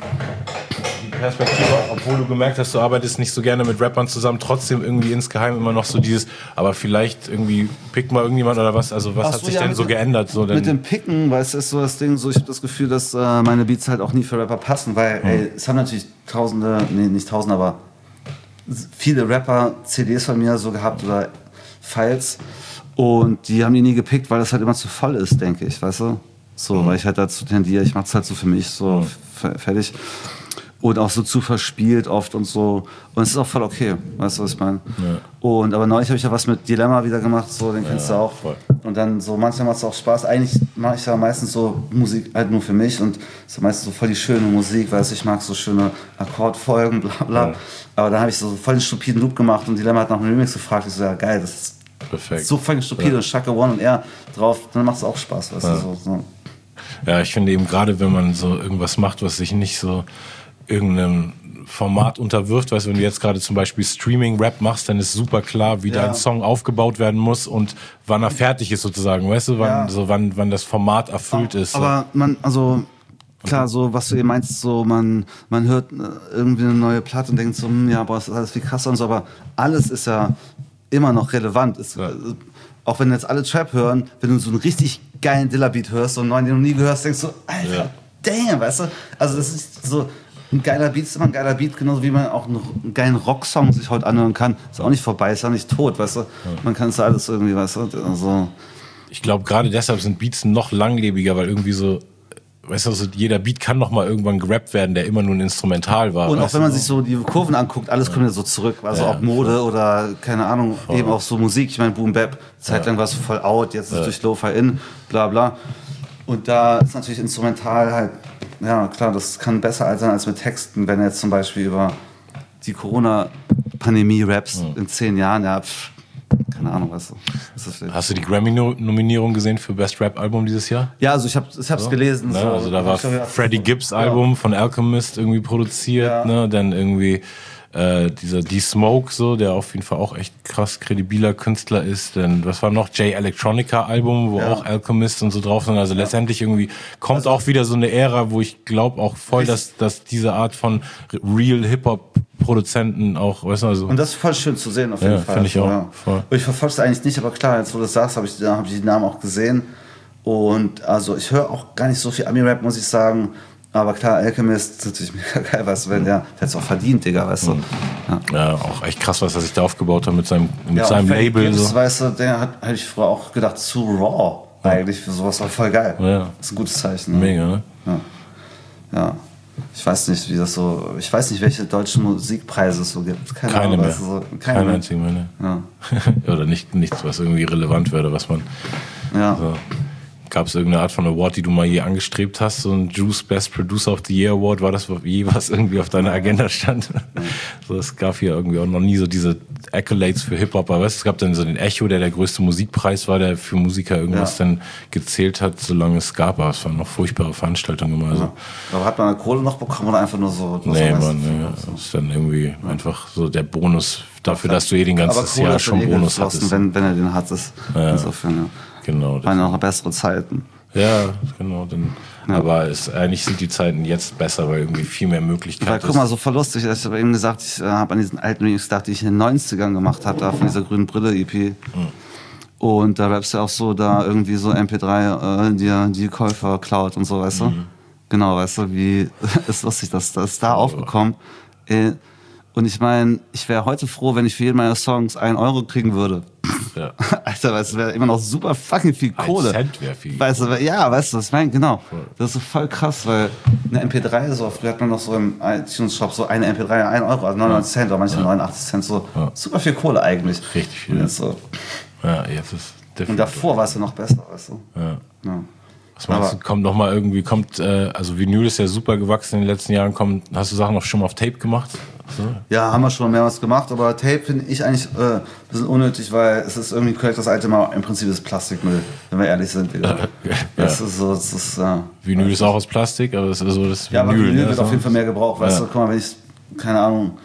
Perspektive, obwohl du gemerkt hast, du arbeitest nicht so gerne mit Rappern zusammen, trotzdem irgendwie insgeheim immer noch so dieses, aber vielleicht irgendwie pickt mal irgendjemand oder was, also was hat sich denn so geändert? So mit dem Picken, weil es ist so das Ding, so ich habe das Gefühl, dass meine Beats halt auch nie für Rapper passen, weil es haben natürlich nicht Tausende, aber viele Rapper CDs von mir so gehabt oder Files und die haben die nie gepickt, weil das halt immer zu voll ist, denke ich, weißt du? So, weil ich halt dazu tendiere, ich mach's halt so für mich, so fertig. Und auch so zu verspielt oft und so. Und es ist auch voll okay, weißt du, was ich meine? Ja. Aber neulich habe ich ja was mit Dilemma wieder gemacht, so, den kennst du auch. Voll. Und dann so, manchmal macht es auch Spaß. Eigentlich mache ich ja meistens so Musik halt nur für mich und so meistens so voll die schöne Musik, weißt du, ich mag so schöne Akkordfolgen, bla bla. Ja. Aber dann habe ich so voll den stupiden Loop gemacht und Dilemma hat nach einem Remix gefragt. Ich so, ja geil, das ist perfekt. So voll stupide und Shaka One und er drauf, dann macht es auch Spaß, weißt du, so. Ja, ich finde eben gerade, wenn man so irgendwas macht, was sich nicht so irgendeinem Format unterwirft. Weißt du, wenn du jetzt gerade zum Beispiel Streaming-Rap machst, dann ist super klar, wie dein Song aufgebaut werden muss und wann er fertig ist sozusagen. Weißt du, wann das Format erfüllt ist. Aber klar, so was du eben meinst, so man hört irgendwie eine neue Platte und denkt so, ja, boah, das ist alles viel krasser und so, aber alles ist ja immer noch relevant. Auch wenn jetzt alle Trap hören, wenn du so einen richtig geilen Dilla-Beat hörst, so einen neuen, den du nie gehört hast, denkst du, Alter, damn, weißt du? Also das ist so, ein geiler Beat ist immer ein geiler Beat, genauso wie man auch einen geilen Rocksong sich heute anhören kann. Ist auch nicht vorbei, ist auch nicht tot, weißt du? Man kann es alles irgendwie, weißt du? Also, ich glaube, gerade deshalb sind Beats noch langlebiger, weil irgendwie so, weißt du, jeder Beat kann noch mal irgendwann gerappt werden, der immer nur ein Instrumental war. Und auch wenn man sich so die Kurven anguckt, alles kommt ja so zurück. Also ob Mode oder, keine Ahnung, eben auch so Musik. Ich meine, Boom Bap, zeitlang war es voll out, jetzt ist es durch Lo-Fi in, bla bla. Und da ist natürlich instrumental halt, ja klar, das kann besser sein als mit Texten, wenn jetzt zum Beispiel über die Corona-Pandemie rappst in 10 Jahren, keine Ahnung, weißt du. Hast du die Grammy-Nominierung gesehen für Best Rap-Album dieses Jahr? Ja, also ich hab's gelesen. Ne? So. Also da war Freddie Gibbs Album von Alchemist irgendwie produziert, ne? Dann irgendwie dieser D-Smoke, so, der auf jeden Fall auch echt krass kredibiler Künstler ist. Dann, was war noch? Jay Electronica Album, wo auch Alchemist und so drauf sind. Also letztendlich irgendwie kommt auch wieder so eine Ära, wo ich glaube auch voll, dass diese Art von Real Hip-Hop Produzenten auch, weißt du, also. Und das ist voll schön zu sehen, auf jeden Fall. Finde ich auch. Voll. Ich verfolge es eigentlich nicht, aber klar, jetzt wo du das sagst, habe ich die Namen auch gesehen. Und also ich höre auch gar nicht so viel Ami-Rap, muss ich sagen. Aber klar, Alchemist ist natürlich mega geil, weißt du, der hat es auch verdient, Digga, weißt du. Ja, auch echt krass, was er sich da aufgebaut hat mit seinem Label. Gibbs, so. Weißt du, der hätte ich früher auch gedacht, zu raw eigentlich für sowas, war voll geil. Ja. Das ist ein gutes Zeichen. Ne? Mega, ne? Ja. Ich weiß nicht, welche deutschen Musikpreise es so gibt. Keine mehr. Weißt du, so, keine einzige mehr, ne? Ja. Oder nichts, was irgendwie relevant wäre, was man. Ja. So. Gab es irgendeine Art von Award, die du mal je angestrebt hast? So ein Juice Best Producer of the Year Award, war das je was irgendwie auf deiner Agenda stand? So, es gab hier irgendwie auch noch nie so diese Accolades für Hip-Hop, aber es gab dann so den Echo, der größte Musikpreis war, der für Musiker irgendwas dann gezählt hat, solange es gab, aber es waren noch furchtbare Veranstaltungen immer. Also. Aber hat man eine Kohle noch bekommen oder einfach nur so? Nee, man, das ist dann irgendwie einfach so der Bonus dafür, dass du den ganzen Jahr schon Bonus hattest. Wenn er den hattest. Insofern, Genau. Waren noch bessere Zeiten. Ja, genau. Aber eigentlich sind die Zeiten jetzt besser, weil irgendwie viel mehr Möglichkeiten sind. Guck mal, so voll lustig. Ich habe eben gesagt, ich habe an diesen alten Remix gedacht, die ich in den 90ern gemacht habe, da von dieser grünen Brille-EP. Und da rappst du auch so, da irgendwie so MP3 dir die Käufer klaut und so, weißt du? Genau, weißt du, wie ist lustig, das ist da aufgekommen. Und ich meine, ich wäre heute froh, wenn ich für jeden meiner Songs 1 Euro kriegen würde. Ja. Alter, weißt du, wäre immer noch super fucking viel Kohle. 1 Cent wäre viel. Weißt du, ja, weißt du, was ich meine? Genau. Das ist so voll krass, weil eine MP3, so früher hat man noch so im iTunes-Shop so eine MP3 1 Euro, also 99 Cent oder manchmal 89 Cent, so super viel Kohle eigentlich. Richtig viel. Jetzt so. Ja, jetzt ist definitiv. Und davor war es ja noch besser, weißt du. Ja. Was meinst du, kommt noch mal irgendwie, also Vinyl ist ja super gewachsen in den letzten Jahren, hast du Sachen noch schon mal auf Tape gemacht? So? Ja, haben wir schon mehrmals gemacht, aber Tape finde ich eigentlich ein bisschen unnötig, weil es ist irgendwie korrekt, das alte Mal im Prinzip ist Plastikmüll, wenn wir ehrlich sind. Das ist so, Vinyl ist auch aus Plastik, aber das ist so das Vinyl. Ja, aber Vinyl wird auf jeden Fall mehr gebraucht, weißt du, guck mal, wenn ich, keine Ahnung,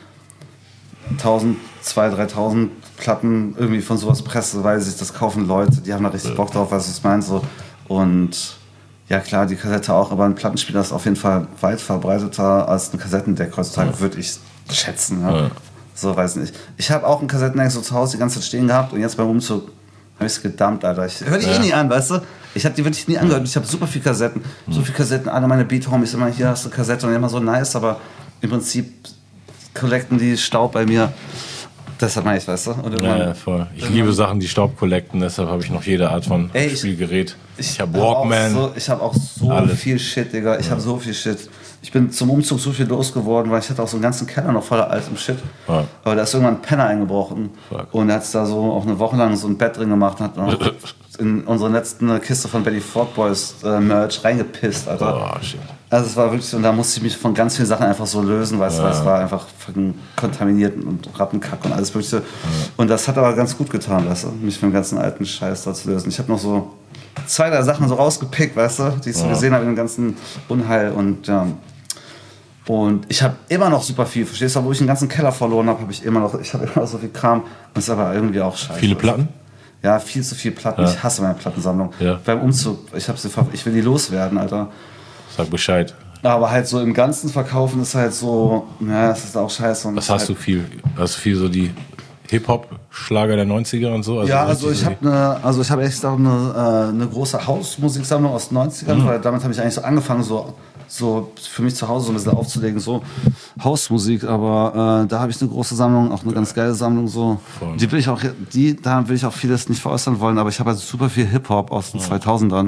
1000, 2000, 3000 Platten irgendwie von sowas presse, weil sich das kaufen Leute, die haben da richtig Bock drauf, was ich meine, so. Und ja klar, die Kassette auch, aber ein Plattenspieler ist auf jeden Fall weit verbreiteter als ein Kassettendeck heutzutage, würde ich schätzen. Ja. So, weiß nicht. Ich habe auch ein Kassettendeck so zu Hause die ganze Zeit stehen gehabt und jetzt beim Umzug habe ich es gedumpt, Alter. Ich höre die nie an, weißt du? Ich habe die wirklich nie angehört. Ich habe super viele Kassetten. Alle meine Beat-Homies immer, hier hast du Kassette und immer so nice, aber im Prinzip collecten die Staub bei mir. Deshalb meine ich, weißt du? Und ja, voll. Ich liebe Sachen, die Staub collecten, deshalb habe ich noch jede Art von Spielgerät. Ich habe Walkman. Ich habe auch so viel Shit, Digga. Ich habe so viel Shit. Ich bin zum Umzug so viel losgeworden, weil ich hatte auch so einen ganzen Keller noch voller altem Shit. Ja. Aber da ist irgendwann ein Penner eingebrochen. Und er hat da so auch eine Woche lang so ein Bett drin gemacht und hat noch in unsere letzte Kiste von Betty Ford Boys Merch reingepisst, Alter. Oh, shit. Also es war wirklich so, und da musste ich mich von ganz vielen Sachen einfach so lösen, weil es war einfach kontaminiert und Rattenkack und alles Mögliche. Und das hat aber ganz gut getan, weißt du, mich von dem ganzen alten Scheiß da zu lösen. Ich habe noch so 2, 3 Sachen so rausgepickt, weißt du, die ich so gesehen habe in dem ganzen Unheil und Und ich habe immer noch super viel, verstehst du? Wo ich den ganzen Keller verloren habe, habe ich immer noch so viel Kram. Das ist aber irgendwie auch scheiße. Viele Platten? Ja, viel zu viel Platten. Ja. Ich hasse meine Plattensammlung. Ja. Beim Umzug, ich will die loswerden, Alter. Sag Bescheid. Aber halt so im Ganzen verkaufen ist halt so, ja, das ist auch scheiße. Und was hast du viel? Hast du viel so die Hip-Hop-Schlager der 90er und so? Also ja, also ich habe echt auch eine große Hausmusiksammlung aus den 90ern, weil damit habe ich eigentlich so angefangen, so für mich zu Hause so ein bisschen aufzulegen, so Hausmusik, aber da habe ich eine große Sammlung, auch eine ganz geile Sammlung, so. Da will ich auch vieles nicht veräußern wollen, aber ich habe halt super viel Hip-Hop aus den 2000ern.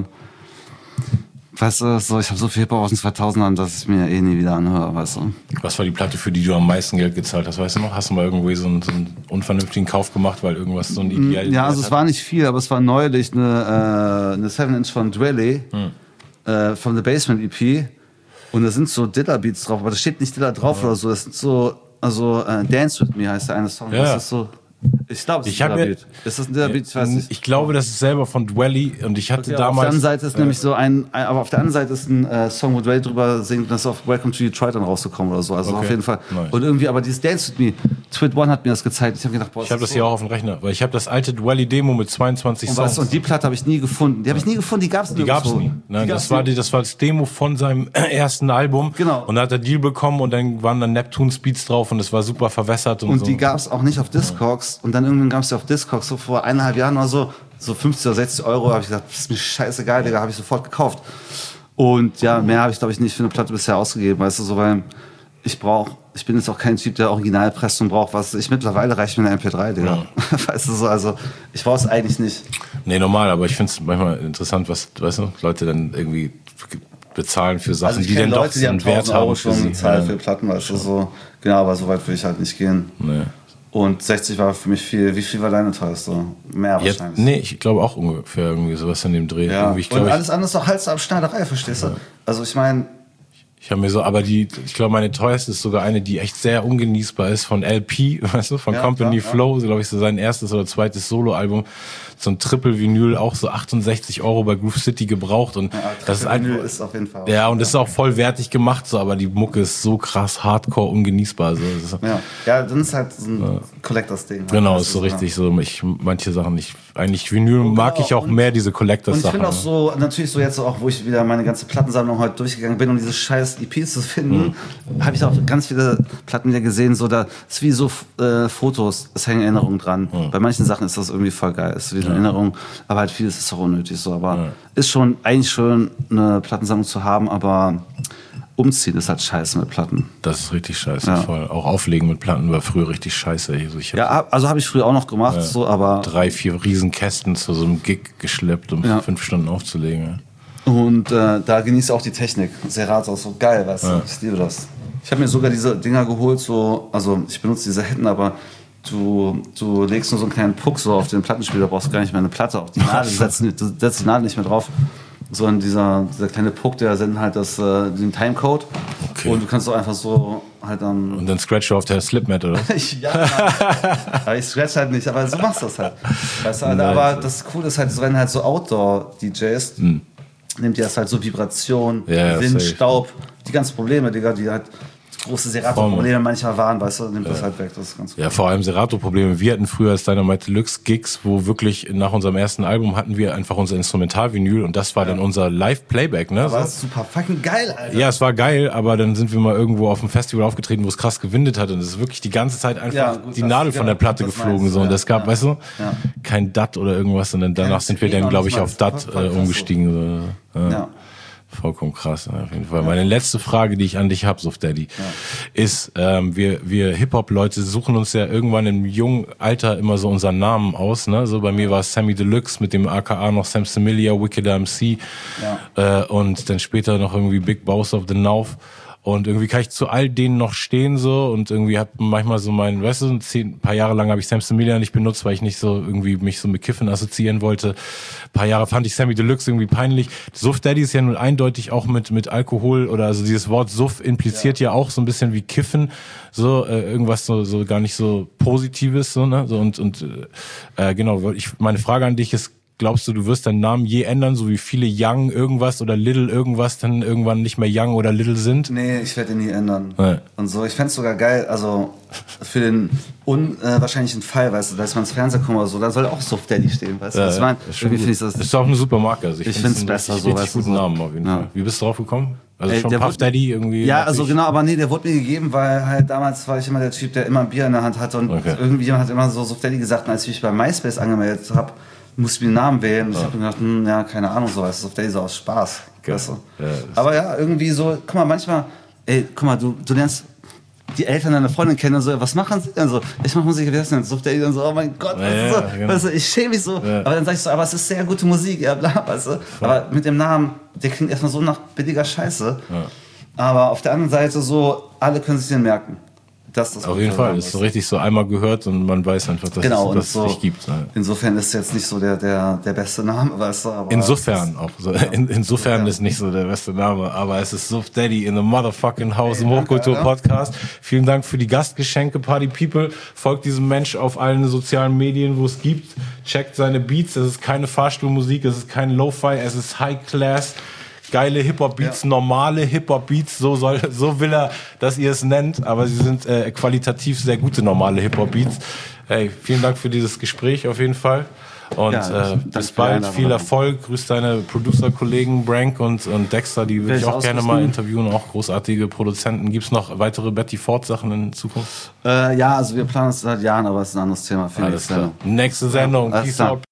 Weißt du, so, ich habe so viel Hip-Hop aus den 2000ern, dass ich mir nie wieder anhöre, weißt du. Was war die Platte, für die du am meisten Geld gezahlt hast, weißt du noch? Hast du mal irgendwie so einen unvernünftigen Kauf gemacht, weil irgendwas so ein Ideal... Ja, also es war nicht viel, aber es war neulich eine 7-Inch von Dwelly, von The Basement EP. Und da sind so Dilla-Beats drauf, aber da steht nicht Dilla drauf oder so. Das sind so, Dance With Me heißt der eine Song. Ja. Das ist so, ich glaube, es ist ein Dilla-Beat. Ist das ein Dilla-Beat? Ich weiß nicht. Ich glaube, das ist selber von Dwelly und ich hatte damals... Auf der anderen Seite ist nämlich aber auf der anderen Seite ist ein Song, wo Dwelly drüber singt, das ist auf Welcome to Detroit dann rausgekommen oder so. Also auf jeden Fall. Nice. Und irgendwie, aber dieses Dance With Me, Twit One hat mir das gezeigt. Ich habe gedacht, boah, ich habe das hier auch auf dem Rechner, weil ich habe das alte Dwelly-Demo mit 22 Songs. Und die Platte habe ich nie gefunden. Die gab es nie. Nein, das war das Demo von seinem ersten Album. Genau. Und da hat er Deal bekommen und dann waren dann Neptunes Beats drauf und es war super verwässert und so. Die gab es auch nicht auf Discogs. Und dann irgendwann gab es auf Discogs so vor 1,5 Jahren oder so 50 oder 60 Euro, habe ich gesagt, das ist mir scheißegal, Digga, habe ich sofort gekauft. Und ja, mehr habe ich, glaube ich, nicht für eine Platte bisher ausgegeben, weißt du, so, weil ich bin jetzt auch kein Typ, der Originalpressung braucht, mittlerweile reicht mir eine MP3, Digga. Ja. Weißt du, so, also ich brauche es eigentlich nicht. Nee, normal, aber ich finde es manchmal interessant, was, weißt du, Leute dann irgendwie bezahlen für Sachen, also die dann Leute, doch so einen Wert haben. Euro schon bezahlt für Platten, weißt du, so. Genau, aber so weit will ich halt nicht gehen. Nee. Und 60 war für mich viel. Wie viel war deine teuerste? Mehr wahrscheinlich. Nee, ich glaube auch ungefähr irgendwie sowas in dem Dreh. Ja. Und alles andere ist doch Hals-ab-Schneiderei, verstehst du? Ja. Also ich meine... Ich habe mir so, aber ich glaube, meine teuerste ist sogar eine, die echt sehr ungenießbar ist, von LP, weißt du, von Company Flow, so glaube ich, so sein erstes oder zweites Soloalbum. So ein Triple-Vinyl, auch so 68 Euro bei Groove City gebraucht und das ist einfach, ist auf jeden Fall. Ja, und das ist auch vollwertig gemacht, so, aber die Mucke ist so krass hardcore ungenießbar, so. Ja, dann ist halt so ein Collectors-Ding. Genau, ist so richtig so, manche Sachen nicht. Eigentlich Vinyl mag ich auch mehr diese Collectors-Sachen. Und ich finde auch so, natürlich so jetzt auch, wo ich wieder meine ganze Plattensammlung heute durchgegangen bin, um diese scheiß EPs zu finden, habe ich auch ganz viele Platten wieder gesehen, so da ist wie so Fotos, es hängen Erinnerungen dran. Bei manchen Sachen ist das irgendwie voll geil, ist wie eine Erinnerung, aber halt vieles ist auch unnötig so, aber ist schon eigentlich schön, eine Plattensammlung zu haben, aber umziehen ist halt scheiße mit Platten. Das ist richtig scheiße, voll. Auch auflegen mit Platten war früher richtig scheiße. Also habe ich früher auch noch gemacht, so, aber 3, 4 Riesenkästen zu so einem Gig geschleppt, um 5 Stunden aufzulegen. Und da genieße ich auch die Technik. Serato ist so geil, weißt du, ich liebe das. Ich habe mir sogar diese Dinger geholt, so, also ich benutze diese Hetten, aber du legst nur so einen kleinen Puck so auf den Plattenspieler, brauchst gar nicht mehr eine Platte auf die Nadel, du setzt die Nadel nicht mehr drauf. Sondern dieser kleine Puck, der sendet halt den Timecode. Okay. Und du kannst auch einfach so halt dann... Und dann scratch du auf der Slipmat, oder? Ja, aber ich scratch halt nicht, aber so machst du das halt. Weißt du, aber das Coole ist halt, so, wenn halt so Outdoor-DJs, nimmt die das halt so Vibration, Wind, Staub, die ganzen Probleme, Digga, die halt große Serato-Probleme manchmal waren, weißt du, nimmt das halt weg. Das ist ganz gut. Ja, vor allem Serato-Probleme. Wir hatten früher als Dynamite Deluxe Gigs, wo wirklich nach unserem ersten Album hatten wir einfach unser Instrumental-Vinyl und das war dann unser Live-Playback, ne? Aber das ist super fucking geil, Alter. Ja, es war geil, aber dann sind wir mal irgendwo auf einem Festival aufgetreten, wo es krass gewindet hat und es ist wirklich die ganze Zeit einfach die Nadel von der Platte geflogen, so. Und es gab, weißt du, kein DAT oder irgendwas, und danach sind wir dann, glaube ich, auf DAT umgestiegen. So. Ja. Vollkommen krass, auf jeden Fall. Meine letzte Frage, die ich an dich habe, Suf Daddy, ist, wir Hip-Hop-Leute suchen uns ja irgendwann im jungen Alter immer so unseren Namen aus, ne? So bei mir war es Sammy Deluxe, mit dem AKA noch Sam Similia, Wickeder MC, und dann später noch irgendwie Big Boss of the North. Und irgendwie kann ich zu all denen noch stehen so und irgendwie hab manchmal so weißt du, ein paar Jahre lang habe ich Sam Similia nicht benutzt, weil ich nicht so irgendwie mich so mit Kiffen assoziieren wollte. Ein paar Jahre fand ich Sammy Deluxe irgendwie peinlich. Suff Daddy ist ja nun eindeutig auch mit Alkohol oder also dieses Wort Suff impliziert ja auch so ein bisschen wie Kiffen, so irgendwas so gar nicht so Positives so, ne? So und genau, meine Frage an dich ist, glaubst du, du wirst deinen Namen je ändern, so wie viele Young irgendwas oder Little irgendwas dann irgendwann nicht mehr Young oder Little sind? Nee, ich werde ihn nie ändern. Nee. Und so, ich fände es sogar geil, also für den unwahrscheinlichen Fall, weißt du, dass man ins Fernsehen kommt oder so, da soll auch Soft Daddy stehen, weißt du? Ja, irgendwie das ist auch eine super Marke. Also ich finde es besser so, weißt du. Guten Namen auf jeden Fall. Wie bist du drauf gekommen? Also schon Puff Daddy irgendwie? Ja, also genau, aber nee, der wurde mir gegeben, weil halt damals war ich immer der Typ, der immer ein Bier in der Hand hatte und irgendwie jemand hat immer so Soft Daddy gesagt, und als ich mich bei MySpace angemeldet habe, musste ich mir einen Namen wählen. Und ich habe mir gedacht, ja, keine Ahnung, so was. Soft Daddy so aus Spaß. Weißt du? Ja, aber ja, irgendwie so, guck mal, manchmal, guck mal, du lernst die Eltern deiner Freundin kennen und so, was machen sie denn so? Ich mache Musik, wie heißt denn Soft Daddy? Und so, oh mein Gott, so, genau. Weißt du, ich schäme mich so. Ja. Aber dann sag ich so, aber es ist sehr gute Musik, ja, bla, weißt du. Aber mit dem Namen, der klingt erstmal so nach billiger Scheiße. Ja. Aber auf der anderen Seite so, alle können sich den merken. Das auf jeden Fall, das ist so richtig so einmal gehört und man weiß einfach, dass es so nicht gibt. Ja. Insofern ist es jetzt nicht so der beste Name, weißt du. Aber insofern auch. So. Insofern ist nicht so der beste Name, aber es ist Soft Daddy in the motherfucking house im Hochkultur-Podcast. Vielen Dank für die Gastgeschenke, Party People. Folgt diesem Mensch auf allen sozialen Medien, wo es gibt. Checkt seine Beats. Es ist keine Fahrstuhlmusik, es ist kein Lo-Fi, es ist High Class. Geile Hip-Hop-Beats, normale Hip-Hop-Beats, so will er, dass ihr es nennt, aber sie sind qualitativ sehr gute normale Hip-Hop-Beats. Hey, vielen Dank für dieses Gespräch auf jeden Fall und bis bald, viel Erfolg, grüß deine Producer-Kollegen Brank und Dexter, die würde ich auch gerne mal interviewen, auch großartige Produzenten. Gibt's noch weitere Betty Ford Sachen in Zukunft? Ja, also wir planen es seit Jahren, aber es ist ein anderes Thema. Alles klar. Nächste Sendung, Peace out.